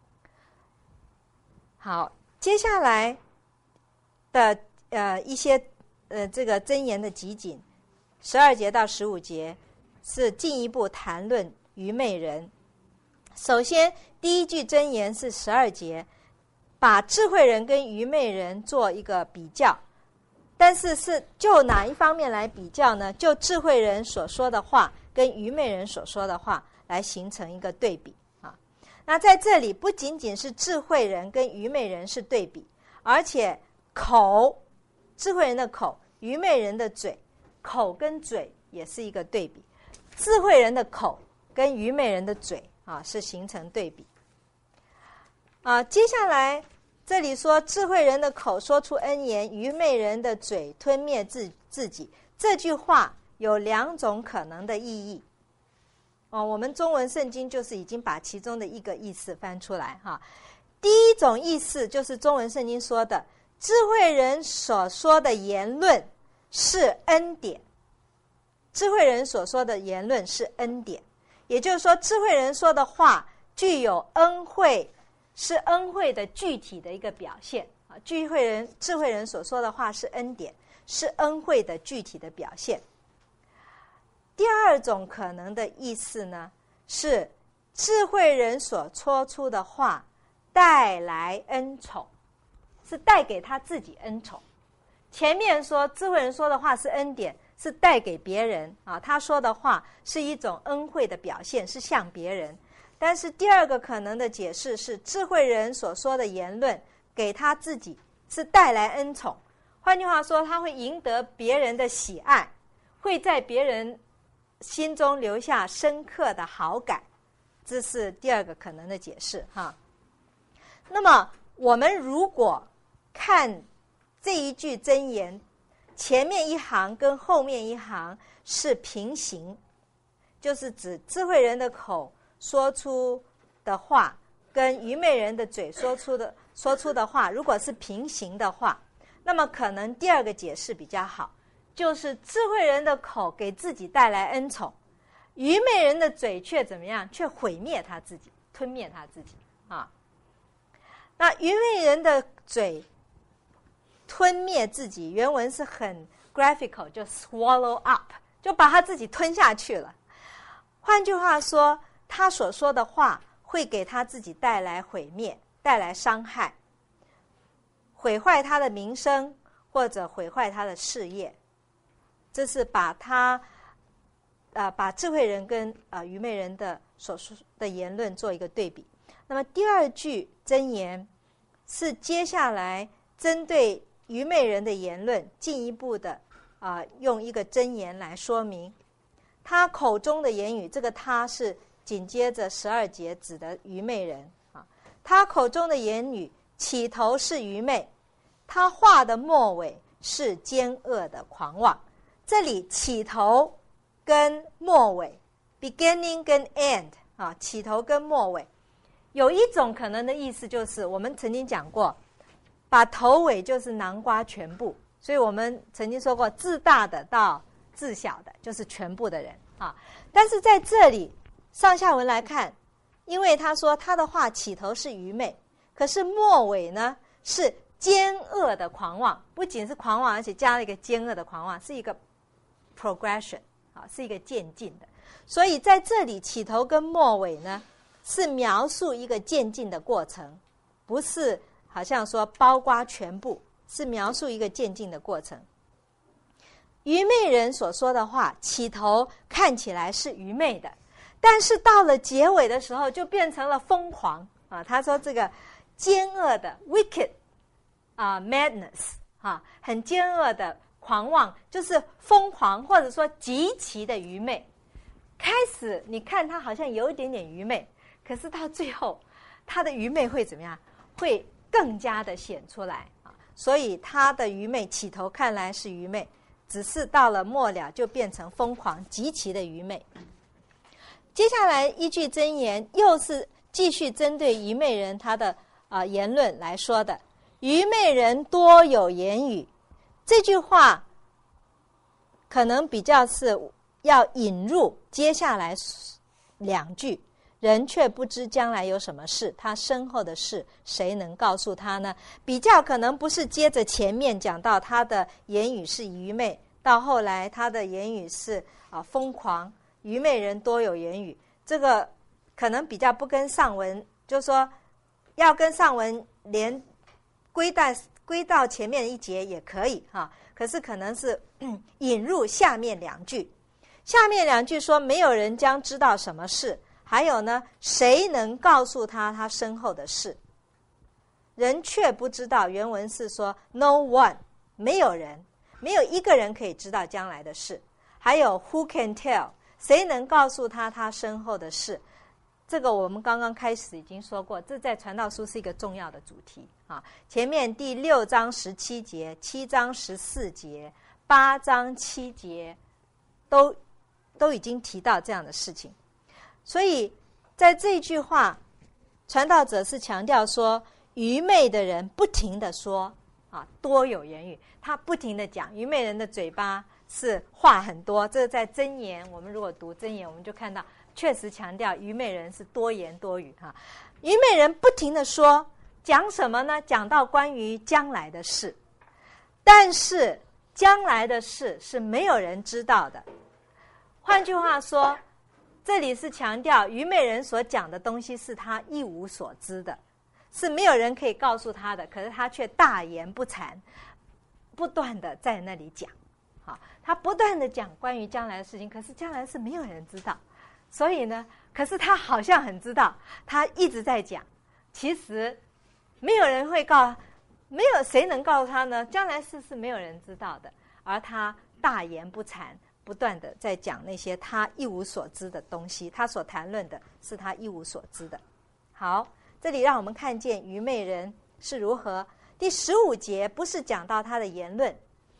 好，接下来的呃一些呃这个箴言的集锦，十二节到十五节是进一步谈论愚昧人。首先第一句箴言是十二节，把智慧人跟愚昧人做一个比较，但是是就哪一方面来比较呢？就智慧人所说的话跟愚昧人所说的话来形成一个对比啊。那在这里不仅仅是智慧人跟愚昧人是对比，而且口，智慧人的口，愚昧人的嘴，口跟嘴也是一个对比。智慧人的口跟愚昧人的嘴啊是形成对比啊。接下来这里说，智慧人的口说出恩言，愚昧人的嘴吞灭自自己。这句话有两种可能的意义哦。我们中文圣经就是已经把其中的一个意思翻出来哈。第一种意思就是中文圣经说的，智慧人所说的言论是恩典。智慧人所说的言论是恩典，也就是说，智慧人说的话具有恩惠，是恩惠的具体的一个表现啊。智慧人智慧人所说的话是恩典，是恩惠的具体的表现。第二种可能的意思呢，是智慧人所说出的话带来恩宠，是带给他自己恩宠。前面说智慧人说的话是恩典，是带给别人啊，他说的话是一种恩惠的表现，是向别人。但是第二个可能的解释是，智慧人所说的言论给他自己是带来恩宠，换句话说，他会赢得别人的喜爱，会在别人心中留下深刻的好感，这是第二个可能的解释哈。那么我们如果看这一句箴言， 前面一行跟后面一行是平行，就是指智慧人的口说出的话跟愚昧人的嘴说出的说出的话如果是平行的话，那么可能第二个解释比较好，就是智慧人的口给自己带来恩宠，愚昧人的嘴却怎么样？却毁灭他自己，吞灭他自己啊。那愚昧人的嘴吞灭自己，原文是很 graphical， 就 swallow up， 就把他自己吞下去了。换句话说，他所说的话会给他自己带来毁灭，带来伤害，毁坏他的名声，或者毁坏他的事业。这是把他呃把智慧人跟呃愚昧人的所说的言论做一个对比。那么第二句箴言是接下来针对愚昧人的言论进一步的啊、呃、用一个箴言来说明他口中的言语。这个他是紧接着十二节指的愚昧人啊，他口中的言语起头是愚昧，他话的末尾是奸恶的狂妄。这里起头跟末尾 beginning 跟 end 啊，起头跟末尾有一种可能的意思，就是我们曾经讲过，把头尾就是囊括全部，所以我们曾经说过，自大的到自小的就是全部的人啊。但是在这里上下文来看，因为他说他的话起头是愚昧，可是末尾呢是奸恶的狂妄，不仅是狂妄，而且加了一个奸恶的狂妄，是一个 progression 啊，是一个渐进的。所以在这里起头跟末尾呢是描述一个渐进的过程，不是好像说包括全部，是描述一个渐进的过程。愚昧人所说的话起头看起来是愚昧的，但是到了结尾的时候就变成了疯狂啊！他说这个奸恶的 wicked 啊、uh, madness 啊，很奸恶的狂妄，就是疯狂或者说极其的愚昧。开始你看他好像有一点点愚昧，可是到最后他的愚昧会怎么样？会更加的显出来啊！所以他的愚昧起头看来是愚昧，只是到了末了就变成疯狂极其的愚昧。接下来一句箴言又是继续针对愚昧人他的、呃、言论来说的，愚昧人多有言语。这句话可能比较是要引入接下来两句，人却不知将来有什么事，他身后的事谁能告诉他呢？比较可能不是接着前面讲到他的言语是愚昧，到后来他的言语是啊疯狂，愚昧人多有言语，这个可能比较不跟上文，就是说要跟上文连归到归到前面一节也可以哈、啊，可是可能是、嗯、引入下面两句。下面两句说没有人将知道什么事，还有呢，谁能告诉他他身后的事？人却不知道，原文是说 no one， 没有人，没有一个人可以知道将来的事。还有 who can tell， 谁能告诉他他身后的事？这个我们刚刚开始已经说过，这在传道书是一个重要的主题啊。前面第六章十七节、七章十四节、八章七节都都已经提到这样的事情。所以在这句话，传道者是强调说，愚昧的人不停地说啊，多有言语，他不停地讲，愚昧人的嘴巴是话很多。这在箴言，我们如果读箴言，我们就看到确实强调愚昧人是多言多语哈。愚昧人不停地说，讲什么呢？讲到关于将来的事，但是将来的事是没有人知道的。换句话说，这里是强调愚昧人所讲的东西是他一无所知的，是没有人可以告诉他的，可是他却大言不惭，不断的在那里讲啊，他不断的讲关于将来的事情，可是将来是没有人知道。所以呢，可是他好像很知道，他一直在讲，其实没有人会告，没有谁能告诉他呢？将来事是没有人知道的，而他大言不惭，不断的在讲那些他一无所知的东西，他所谈论的是他一无所知的。好，这里让我们看见愚昧人是如何。第十五节不是讲到他的言论，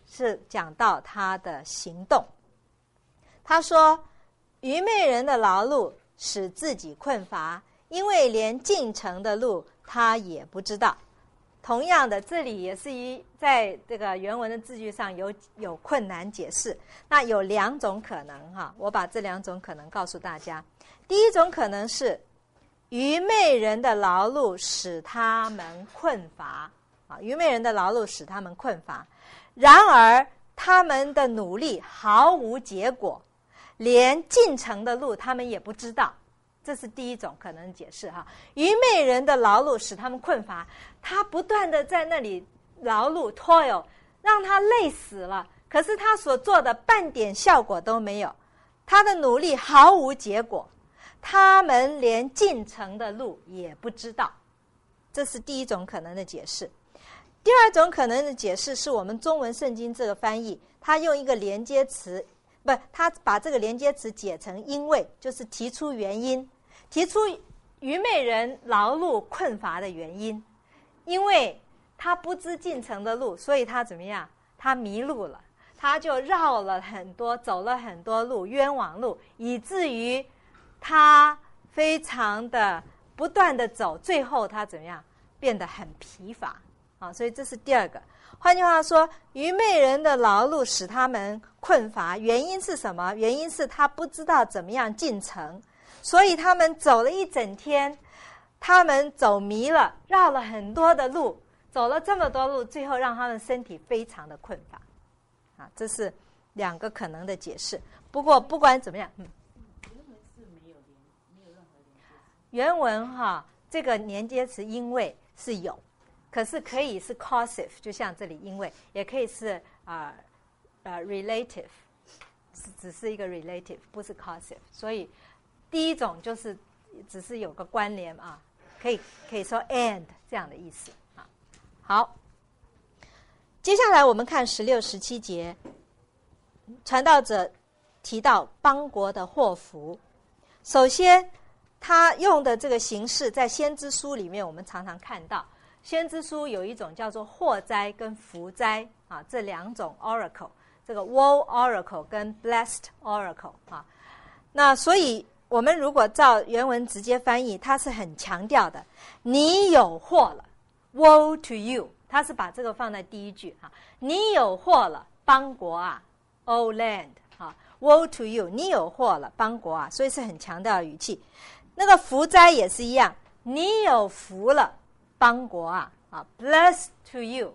是讲到他的行动。他说，愚昧人的劳碌使自己困乏，因为连进城的路他也不知道。同样的，这里也是一在这个原文的字句上有有困难解释。那有两种可能哈，我把这两种可能告诉大家。第一种可能是愚昧人的劳碌使他们困乏啊，愚昧人的劳碌使他们困乏，然而他们的努力毫无结果，连进城的路他们也不知道。这是第一种可能解释哈，愚昧人的劳碌使他们困乏，他不断的在那里劳碌 toil， 让他累死了，可是他所做的半点效果都没有，他的努力毫无结果，他们连进城的路也不知道。这是第一种可能的解释。第二种可能的解释是我们中文圣经这个翻译，他用一个连接词，不，他把这个连接词解成因为，就是提出原因，提出愚昧人劳碌困乏的原因。因为他不知进城的路，所以他怎么样？他迷路了，他就绕了很多，走了很多路，冤枉路，以至于他非常的不断的走，最后他怎么样？变得很疲乏啊！所以这是第二个。换句话说，愚昧人的劳碌使他们困乏，原因是什么？原因是他不知道怎么样进城，所以他们走了一整天，他们走迷了，绕了很多的路，走了这么多路，最后让他们身体非常的困乏啊！这是两个可能的解释。不过不管怎么样，嗯，原文哈，这个连接词因为是有，可是可以是 causative， 就像这里因为，也可以是啊呃, 呃 relative， 只是一个 relative， 不是 causative。所以第一种就是只是有个关联啊，可以可以说 and 这样的意思啊。好，接下来我们看十六、十七节，传道者提到邦国的祸福。首先，他用的这个形式，在先知书里面我们常常看到。先知书有一种叫做祸灾跟福灾啊，这两种 oracle， 这个 woe oracle 跟 blessed oracle 啊。那所以我们如果照原文直接翻译，它是很强调的，你有祸了 ，woe to you， 他是把这个放在第一句啊，你有祸了，邦国啊 ，O land 啊 ，woe to you， 你有祸了，邦国啊，所以是很强调的语气。那个福灾也是一样，你有福了。邦国啊，啊 ，bless to you,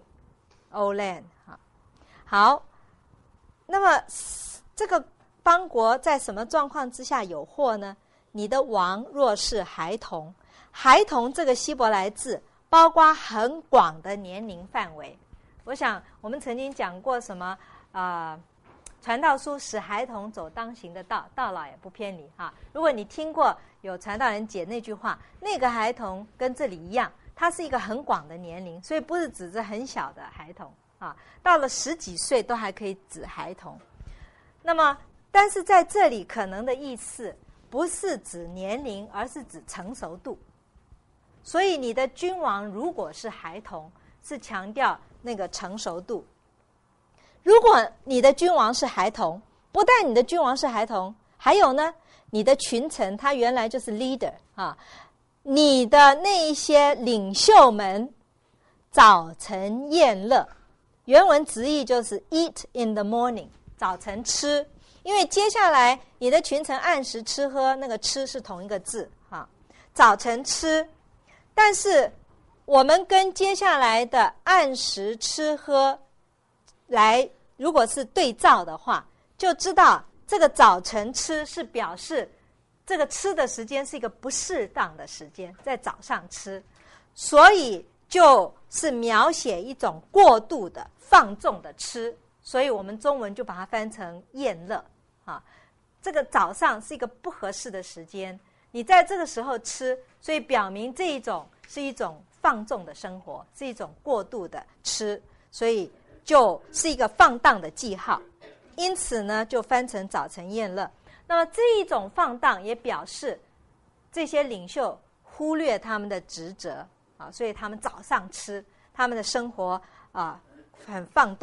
O land 啊，好，那么这个邦国在什么状况之下有祸呢？你的王若是孩童，孩童这个希伯来字包括很广的年龄范围。我想我们曾经讲过什么啊？传道书使孩童走当行的道，到老也不偏离哈。如果你听过有传道人解那句话，那个孩童跟这里一样。它是一个很广的年龄，所以不是指着很小的孩童啊，到了十几岁都还可以指孩童。那么，但是在这里可能的意思不是指年龄，而是指成熟度。所以你的君王如果是孩童，是强调那个成熟度。如果你的君王是孩童，不但你的君王是孩童，还有呢，你的群臣他原来就是 leader 啊。你的那一些领袖们早晨宴乐，原文直译就是 eat in the morning， 早晨吃，因为接下来你的群臣按时吃喝，那个吃是同一个字啊，早晨吃。但是我们跟接下来的按时吃喝来，如果是对照的话，就知道这个早晨吃是表示这个吃的时间是一个不适当的时间，在早上吃，所以就是描写一种过度的放纵的吃，所以我们中文就把它翻成宴乐啊。这个早上是一个不合适的时间，你在这个时候吃，所以表明这一种是一种放纵的生活，是一种过度的吃，所以就是一个放荡的记号，因此呢，就翻成早晨宴乐。那么这一种放荡也表示这些领袖忽略他们的职责啊，所以他们早上吃，他们的生活啊很放纵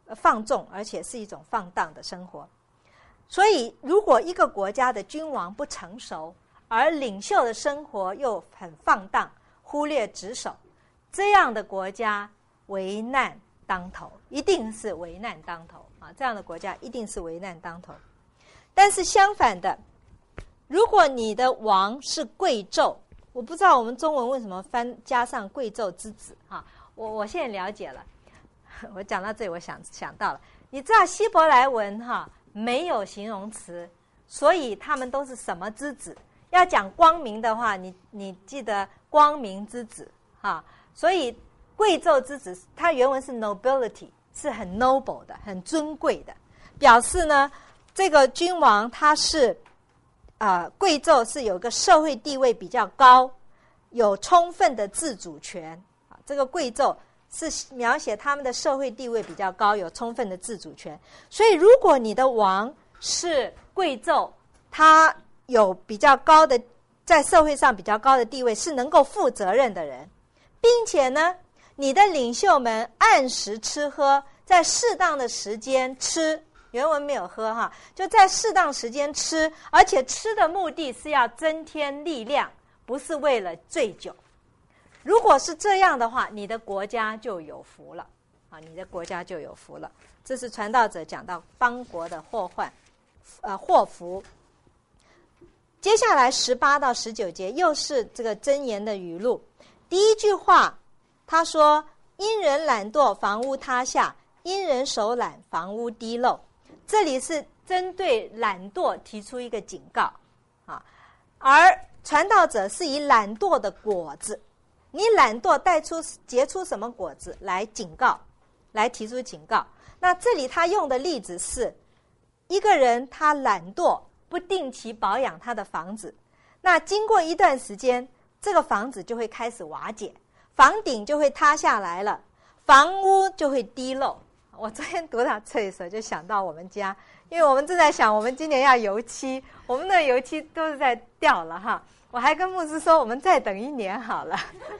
放纵，而且是一种放荡的生活。所以如果一个国家的君王不成熟，而领袖的生活又很放荡，忽略职守，这样的国家危难当头，一定是危难当头啊！这样的国家一定是危难当头。但是相反的，如果你的王是贵胄，我不知道我们中文为什么翻加上贵胄之子啊？我我现在了解了。我讲到这里，我想想到了，你知道希伯来文哈没有形容词，所以他们都是什么之子？要讲光明的话，你你记得光明之子哈，所以贵胄之子，它原文是 nobility， 是很 noble 的，很尊贵的，表示呢这个君王他是啊、呃、贵胄是有个社会地位比较高，有充分的自主权啊，这个贵胄是描写他们的社会地位比较高，有充分的自主权。所以如果你的王是贵胄，他有比较高的在社会上比较高的地位，是能够负责任的人，并且呢你的领袖们按时吃喝，在适当的时间吃，原文没有喝哈，就在适当时间吃，而且吃的目的是要增添力量，不是为了醉酒。如果是这样的话，你的国家就有福了啊！你的国家就有福了。这是传道者讲到邦国的祸患，呃，祸福。接下来十八到十九节又是这个箴言的语录。第一句话，他说：“因人懒惰，房屋塌下；因人手懒，房屋滴漏。”这里是针对懒惰提出一个警告啊，而传道者是以懒惰的果子。你懒惰带出结出什么果子来警告，来提出警告。那这里他用的例子是一个人他懒惰，不定期保养他的房子，那经过一段时间，这个房子就会开始瓦解，房顶就会塌下来了，房屋就会滴漏。我昨天读到这里的时候就想到我们家，因为我们正在想我们今年要油漆，我们的油漆都是在掉了哈。我还跟牧师说我们再等一年好了。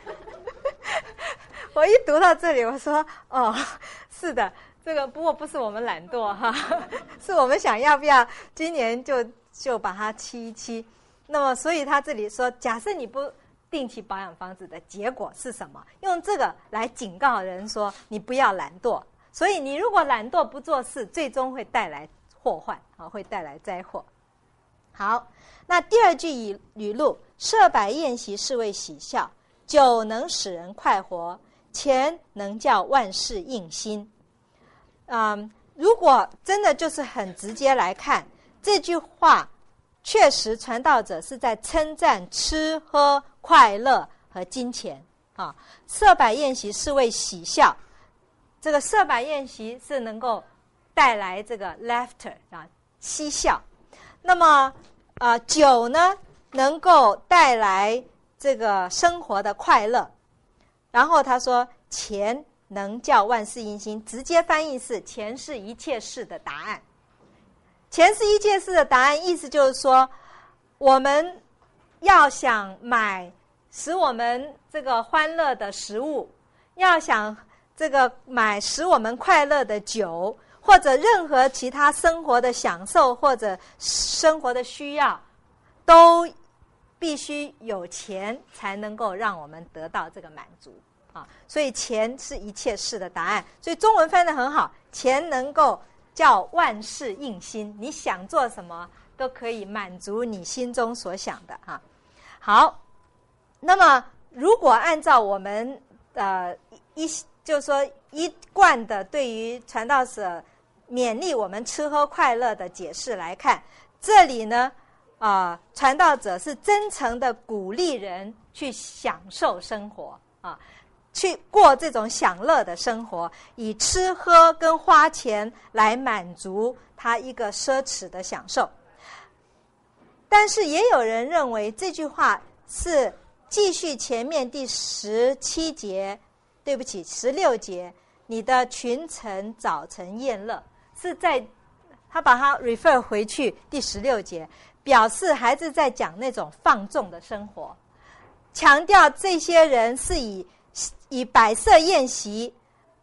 我一读到这里我说哦是的，这个不过不是我们懒惰哈，是我们想要不要今年就就把它漆一漆。那么所以他这里说假设你不定期保养房子的结果是什么，用这个来警告人说你不要懒惰。所以你如果懒惰不做事，最终会带来祸患啊，会带来灾祸。好，那第二句语语录：设摆宴席是为喜笑，酒能使人快活，钱能叫万事应心。嗯，如果真的就是很直接来看这句话，确实传道者是在称赞吃喝、快乐和金钱啊。设摆宴席是为喜笑，这个设摆宴席是能够带来这个 laughter 啊，嬉笑。那么呃，酒呢能够带来这个生活的快乐。然后他说钱能叫万事应心，直接翻译是钱是一切事的答案。钱是一切事的答案，意思就是说我们要想买使我们这个欢乐的食物，要想这个买使我们快乐的酒，或者任何其他生活的享受或者生活的需要，都必须有钱才能够让我们得到这个满足啊！所以钱是一切事的答案。所以中文翻得很好，钱能够叫万事应心，你想做什么都可以满足你心中所想的啊。好，那么如果按照我们呃一就是说一贯的对于传道者勉励我们吃喝快乐的解释来看，这里呢啊、呃，传道者是真诚的鼓励人去享受生活啊，去过这种享乐的生活，以吃喝跟花钱来满足他一个奢侈的享受。但是也有人认为这句话是继续前面第十七节，对不起，十六节，你的群臣早晨宴乐，是在他把它 refer 回去第十六节，表示还是在讲那种放纵的生活，强调这些人是以以摆设宴席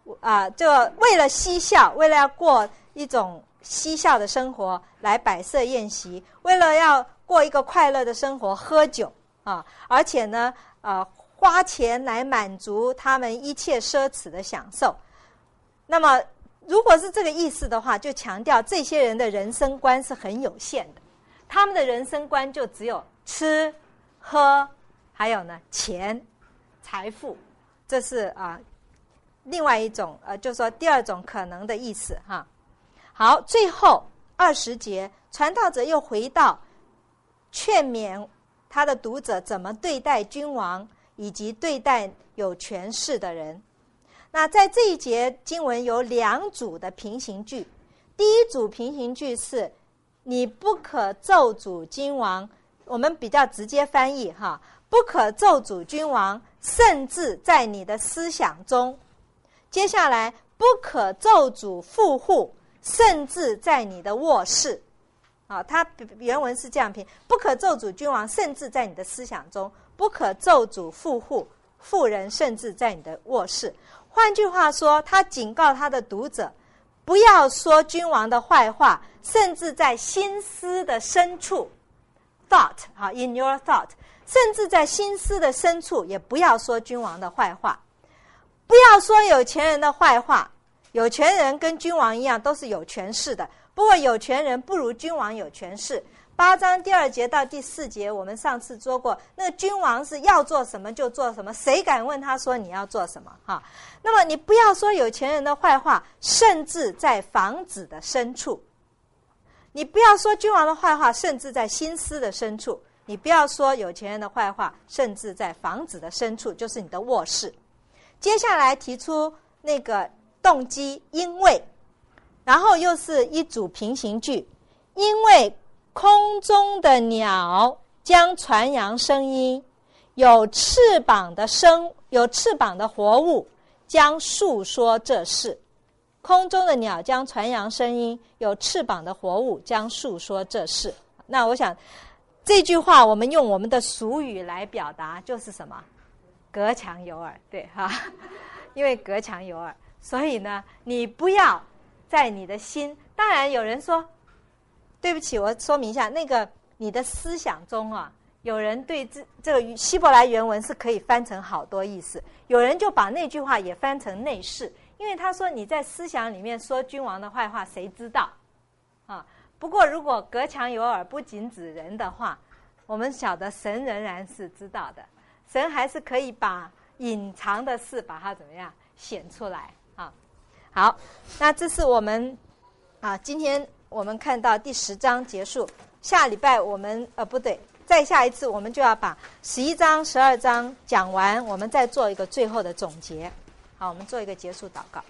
啊，就为了嬉笑，为了要过一种嬉笑的生活来摆设宴席，为了要过一个快乐的生活喝酒啊，而且呢，呃，花钱来满足他们一切奢侈的享受。那么如果是这个意思的话，就强调这些人的人生观是很有限的，他们的人生观就只有吃喝，还有呢钱财富，这是啊、呃、另外一种呃，就是说第二种可能的意思哈。好，最后二十节，传道者又回到劝勉他的读者怎么对待君王以及对待有权势的人。那在这一节经文有两组的平行句，第一组平行句是你不可咒诅君王，我们比较直接翻译哈，不可咒诅君王，甚至在你的思想中。接下来不可咒诅富户，甚至在你的卧室。啊，它原文是这样拼：不可咒诅君王，甚至在你的思想中；不可咒诅富户、妇人，甚至在你的卧室。换句话说，他警告他的读者，不要说君王的坏话，甚至在心思的深处 ，thought 啊 ，in your thought， 甚至在心思的深处，也不要说君王的坏话。不要说有钱人的坏话，有钱人跟君王一样都是有权势的，不过有权人不如君王有权势。八章第二节到第四节，我们上次说过，那个君王是要做什么就做什么，谁敢问他说你要做什么哈？那么你不要说有钱人的坏话，甚至在房子的深处。你不要说君王的坏话，甚至在心思的深处。你不要说有钱人的坏话，甚至在房子的深处，就是你的卧室。接下来提出那个动机，因为，然后又是一组平行句，因为空中的鸟将传扬声音，有翅膀的生有翅膀的活物将述说这事。空中的鸟将传扬声音，有翅膀的活物将述说这事。那我想这句话我们用我们的俗语来表达，就是什么？隔墙有耳，对哈，因为隔墙有耳，所以呢，你不要在你的心。当然有人说，对不起，我说明一下，那个你的思想中啊，有人对这这个希伯来原文是可以翻成好多意思，有人就把那句话也翻成内饰，因为他说你在思想里面说君王的坏话，谁知道啊？不过如果隔墙有耳不仅指人的话，我们晓得神仍然是知道的，神还是可以把隐藏的事把它怎么样显出来啊？好，那这是我们啊，今天我们看到第十章结束，下礼拜我们呃不对，再下一次我们就要把十一章、十二章讲完，我们再做一个最后的总结。好，我们做一个结束祷告。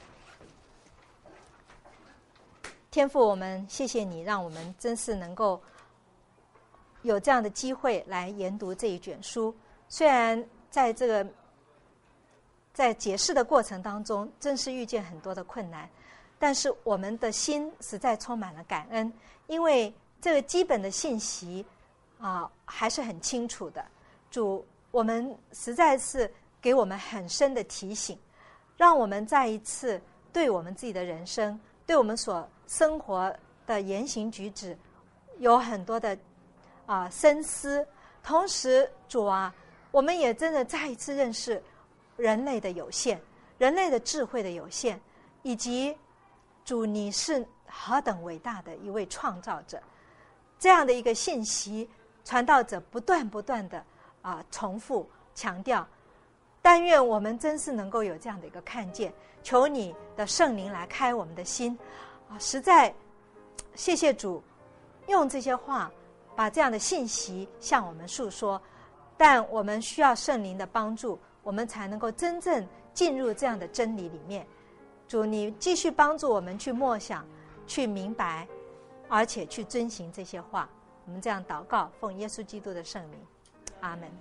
天父，我们谢谢你，让我们真是能够有这样的机会来研读这一卷书。虽然在这个在解释的过程当中，真是遇见很多的困难，但是我们的心实在充满了感恩，因为这个基本的信息啊还是很清楚的。主，我们实在是给我们很深的提醒，让我们再一次对我们自己的人生，对我们所生活的言行举止有很多的啊深思。同时，主啊，我们也真的再一次认识人类的有限，人类的智慧的有限，以及主你是何等伟大的一位创造者。这样的一个信息，传道者不断不断的啊重复强调。但愿我们真是能够有这样的一个看见，求你的圣灵来开我们的心啊！实在谢谢主，用这些话把这样的信息向我们诉说。但我们需要圣灵的帮助，我们才能够真正进入这样的真理里面。主，你继续帮助我们去默想，去明白，而且去遵行这些话。我们这样祷告，奉耶稣基督的圣名，阿们。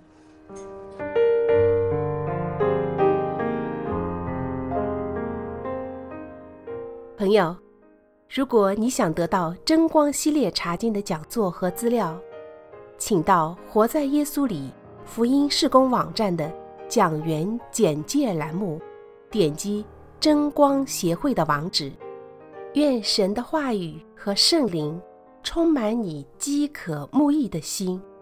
朋友，如果你想得到真光系列查经的讲座和资料，请到活在耶稣里福音事工网站的讲员简介栏目，点击真光协会的网址。愿神的话语和圣灵充满你饥渴慕义的心。